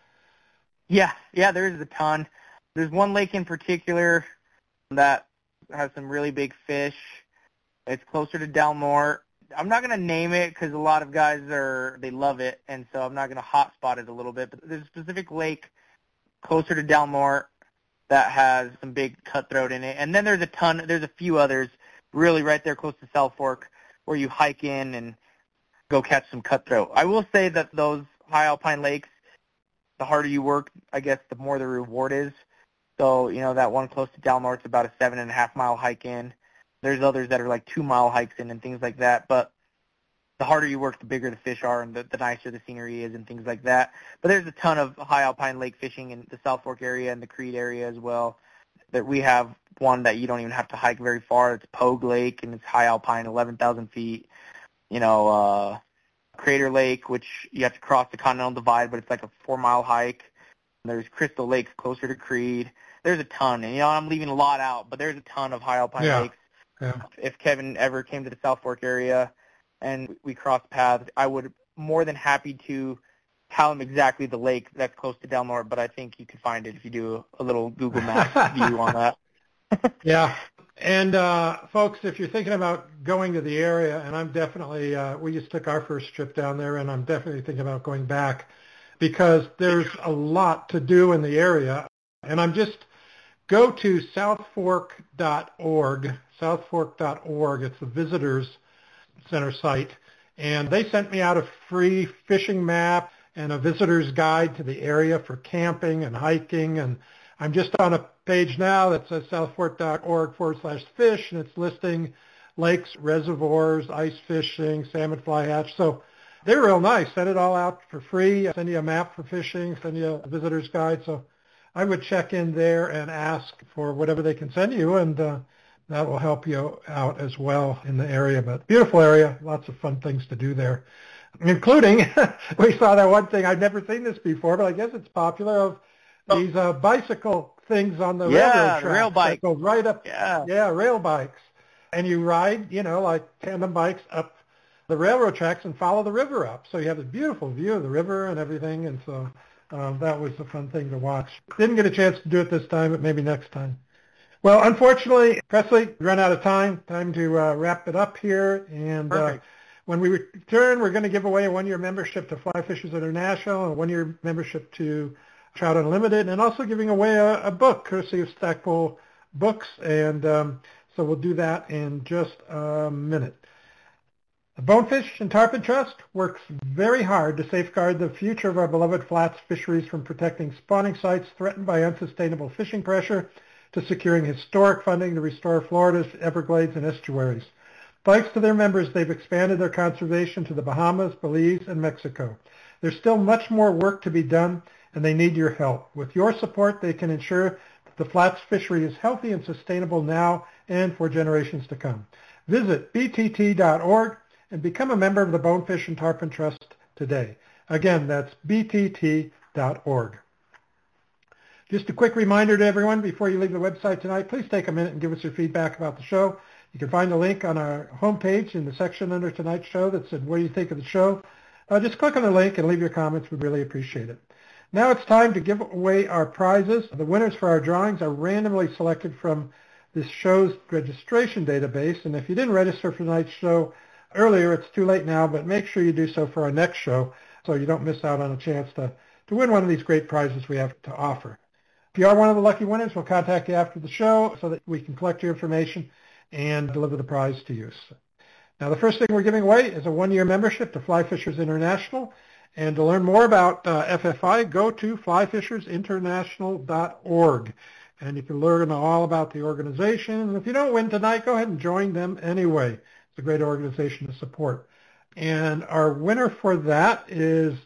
Yeah, yeah, there's a ton. There's one lake in particular that has some really big fish. It's closer to Delmore. I'm not going to name it because a lot of guys are, they love it, and so I'm not going to hotspot it a little bit, but there's a specific lake closer to Delmore that has some big cutthroat in it. And then there's a ton, there's a few others really right there close to South Fork where you hike in and go catch some cutthroat. I will say that those high alpine lakes, the harder you work, I guess, the more the reward is. So, you know, that one close to Delmore, it's about a seven and a half mile hike in. There's others that are like two mile hikes in and things like that. But the harder you work, the bigger the fish are and the, the nicer the scenery is and things like that. But there's a ton of high alpine lake fishing in the South Fork area and the Creed area as well. That we have one that you don't even have to hike very far. It's Pogue Lake, and it's high alpine, eleven thousand feet. You know, uh, Crater Lake, which you have to cross the Continental Divide, but it's like a four-mile hike. There's Crystal Lakes closer to Creed. There's a ton. And, you know, I'm leaving a lot out, but there's a ton of high alpine Yeah. lakes. Yeah. If Kevin ever came to the South Fork area and we crossed paths, I would more than happy to tell him exactly the lake that's close to Delmore, but I think you could find it if you do a little Google Maps view on that. Yeah. And, uh, folks, if you're thinking about going to the area, and I'm definitely, uh, we just took our first trip down there, and I'm definitely thinking about going back because there's a lot to do in the area. And I'm just, go to south fork dot org, south fork dot org. It's the Visitors Center site. And they sent me out a free fishing map and a visitor's guide to the area for camping and hiking. And I'm just on a page now that says south fork dot org forward slash fish, and it's listing lakes, reservoirs, ice fishing, salmon fly hatch. So they're real nice. Send it all out for free. Send you a map for fishing, send you a visitor's guide. So I would check in there and ask for whatever they can send you, and uh, that will help you out as well in the area. But beautiful area, lots of fun things to do there, including we saw that one thing. I've never seen this before, but I guess it's popular, of these uh, bicycle things on the Yeah, railroad the tracks rail bike. that go right up. Yeah. Yeah, rail bikes. And you ride, you know, like tandem bikes up the railroad tracks and follow the river up. So you have a beautiful view of the river and everything. And so um, that was a fun thing to watch. Didn't get a chance to do it this time, but maybe next time. Well, unfortunately, Presley, we run out of time. Time to uh, wrap it up here. And uh, When we return, we're going to give away a one-year membership to Fly Fishers International, a one-year membership to Trout Unlimited, and also giving away a, a book, courtesy of Stackpole Books. And um, so we'll do that in just a minute. The Bonefish and Tarpon Trust works very hard to safeguard the future of our beloved flats fisheries, from protecting spawning sites threatened by unsustainable fishing pressure to securing historic funding to restore Florida's Everglades and estuaries. Thanks to their members, they've expanded their conservation to the Bahamas, Belize, and Mexico. There's still much more work to be done, and they need your help. With your support, they can ensure that the flats fishery is healthy and sustainable now and for generations to come. Visit B T T dot org and become a member of the Bonefish and Tarpon Trust today. Again, that's B T T dot org. Just a quick reminder to everyone before you leave the website tonight, please take a minute and give us your feedback about the show. You can find a link on our homepage in the section under tonight's show that said, what do you think of the show? Uh, just click on the link and leave your comments. We'd really appreciate it. Now it's time to give away our prizes. The winners for our drawings are randomly selected from this show's registration database. And if you didn't register for tonight's show earlier, it's too late now, but make sure you do so for our next show so you don't miss out on a chance to, to win one of these great prizes we have to offer. If you are one of the lucky winners, we'll contact you after the show so that we can collect your information and deliver the prize to you. Now, the first thing we're giving away is a one-year membership to Fly Fishers International. And to learn more about uh, F F I, go to fly fishers international dot org. And you can learn all about the organization. And if you don't win tonight, go ahead and join them anyway. It's a great organization to support. And our winner for that is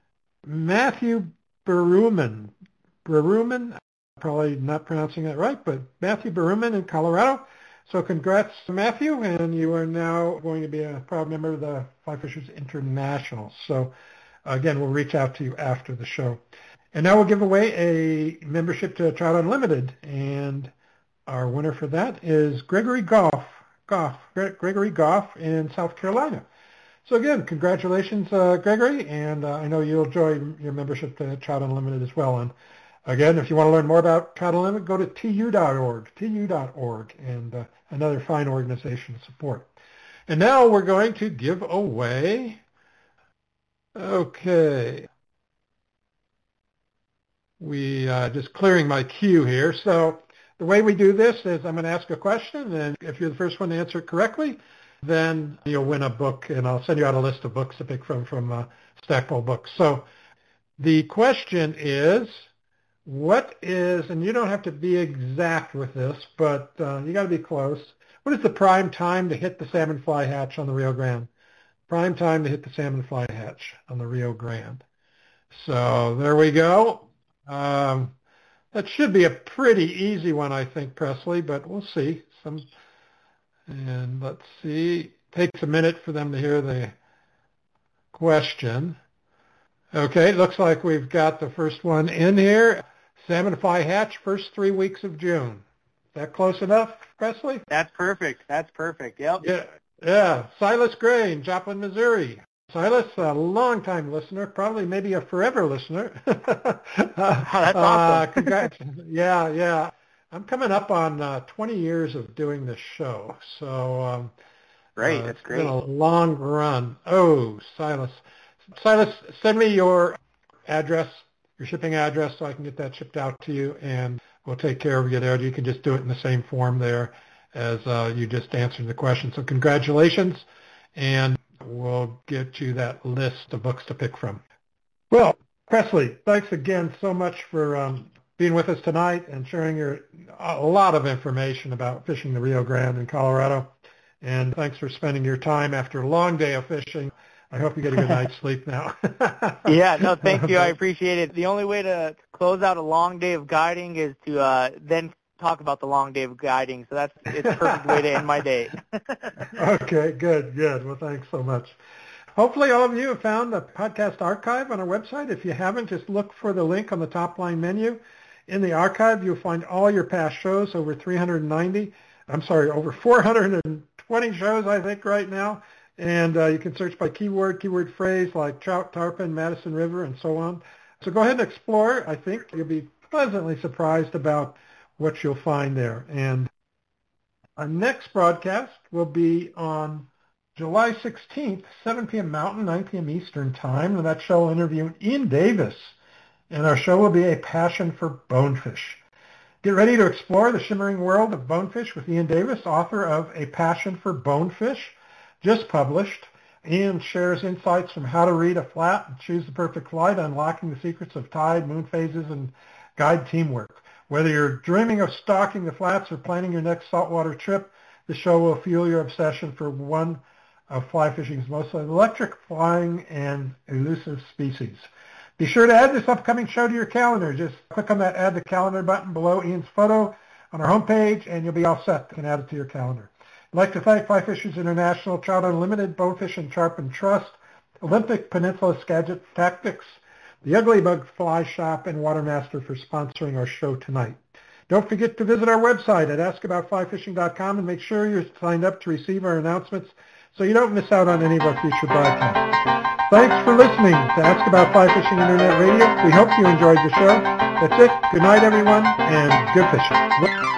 Matthew Berumen. Berumen, probably not pronouncing that right, but Matthew Berumen in Colorado. So congrats, Matthew, and you are now going to be a proud member of the Fly Fishers International. So again, we'll reach out to you after the show. And now we'll give away a membership to Trout Unlimited, and our winner for that is Gregory Goff, Goff, Gregory Goff in South Carolina. So again, congratulations, uh, Gregory, and uh, I know you'll enjoy your membership to Trout Unlimited as well. And again, if you want to learn more about Trout Unlimited, go to T U dot org, T U dot org, and uh, another fine organization to support. And now we're going to give away, okay, we uh, just clearing my queue here. So the way we do this is I'm going to ask a question, and if you're the first one to answer it correctly, then you'll win a book, and I'll send you out a list of books to pick from from uh, Stackpole Books. So the question is, what is, and you don't have to be exact with this, but uh, you got to be close. What is the prime time to hit the salmon fly hatch on the Rio Grande? Prime time to hit the salmon fly hatch on the Rio Grande. So there we go. Um, that should be a pretty easy one, I think, Presley, but we'll see. Some, and let's see. It takes a minute for them to hear the question. Okay, it looks like we've got the first one in here. Salmon fly hatch, first three weeks of June. Is that close enough, Presley? That's perfect. That's perfect. Yep. Yeah. Yeah. Silas Gray in Joplin, Missouri. Silas, a long-time listener, probably maybe a forever listener. uh, That's awesome. uh, congrats. Yeah, yeah. I'm coming up on uh, twenty years of doing this show, so um, great. Uh, That's it's great. been a long run. Oh, Silas. Silas, send me your address, your shipping address, so I can get that shipped out to you, and we'll take care of you there. You can just do it in the same form there as uh, you just answered the question. So congratulations, and we'll get you that list of books to pick from. Well, Presley, thanks again so much for um, being with us tonight and sharing your a lot of information about fishing the Rio Grande in Colorado. And thanks for spending your time after a long day of fishing. I hope you get a good night's sleep now. Yeah, no, thank you. I appreciate it. The only way to close out a long day of guiding is to uh, then talk about the long day of guiding. So that's it's a perfect way to end my day. Okay, good, good. Well, thanks so much. Hopefully all of you have found the podcast archive on our website. If you haven't, just look for the link on the top line menu. In the archive, you'll find all your past shows, over three hundred ninety. I'm sorry, over four hundred twenty shows, I think, right now. And uh, you can search by keyword, keyword phrase like trout, tarpon, Madison River, and so on. So go ahead and explore. I think you'll be pleasantly surprised about what you'll find there. And our next broadcast will be on July sixteenth, seven p.m. Mountain, nine p.m. Eastern Time, and that show will interview Ian Davis, and our show will be A Passion for Bonefish. Get ready to explore the shimmering world of bonefish with Ian Davis, author of A Passion for Bonefish, just published. Ian shares insights from how to read a flat and choose the perfect flight, unlocking the secrets of tide, moon phases, and guide teamwork. Whether you're dreaming of stalking the flats or planning your next saltwater trip, the show will fuel your obsession for one of fly fishing's most electric, flying, and elusive species. Be sure to add this upcoming show to your calendar. Just click on that Add to Calendar button below Ian's photo on our homepage, and you'll be all set. You can add it to your calendar. I'd like to thank Fly Fishers International, Trout Unlimited, Bonefish and Sharpen Trust, Olympic Peninsula Skagit Tactics, the Ugly Bug Fly Shop, and Watermaster for sponsoring our show tonight. Don't forget to visit our website at ask about fly fishing dot com and make sure you're signed up to receive our announcements so you don't miss out on any of our future broadcasts. Thanks for listening to Ask About Fly Fishing Internet Radio. We hope you enjoyed the show. That's it. Good night, everyone, and good fishing.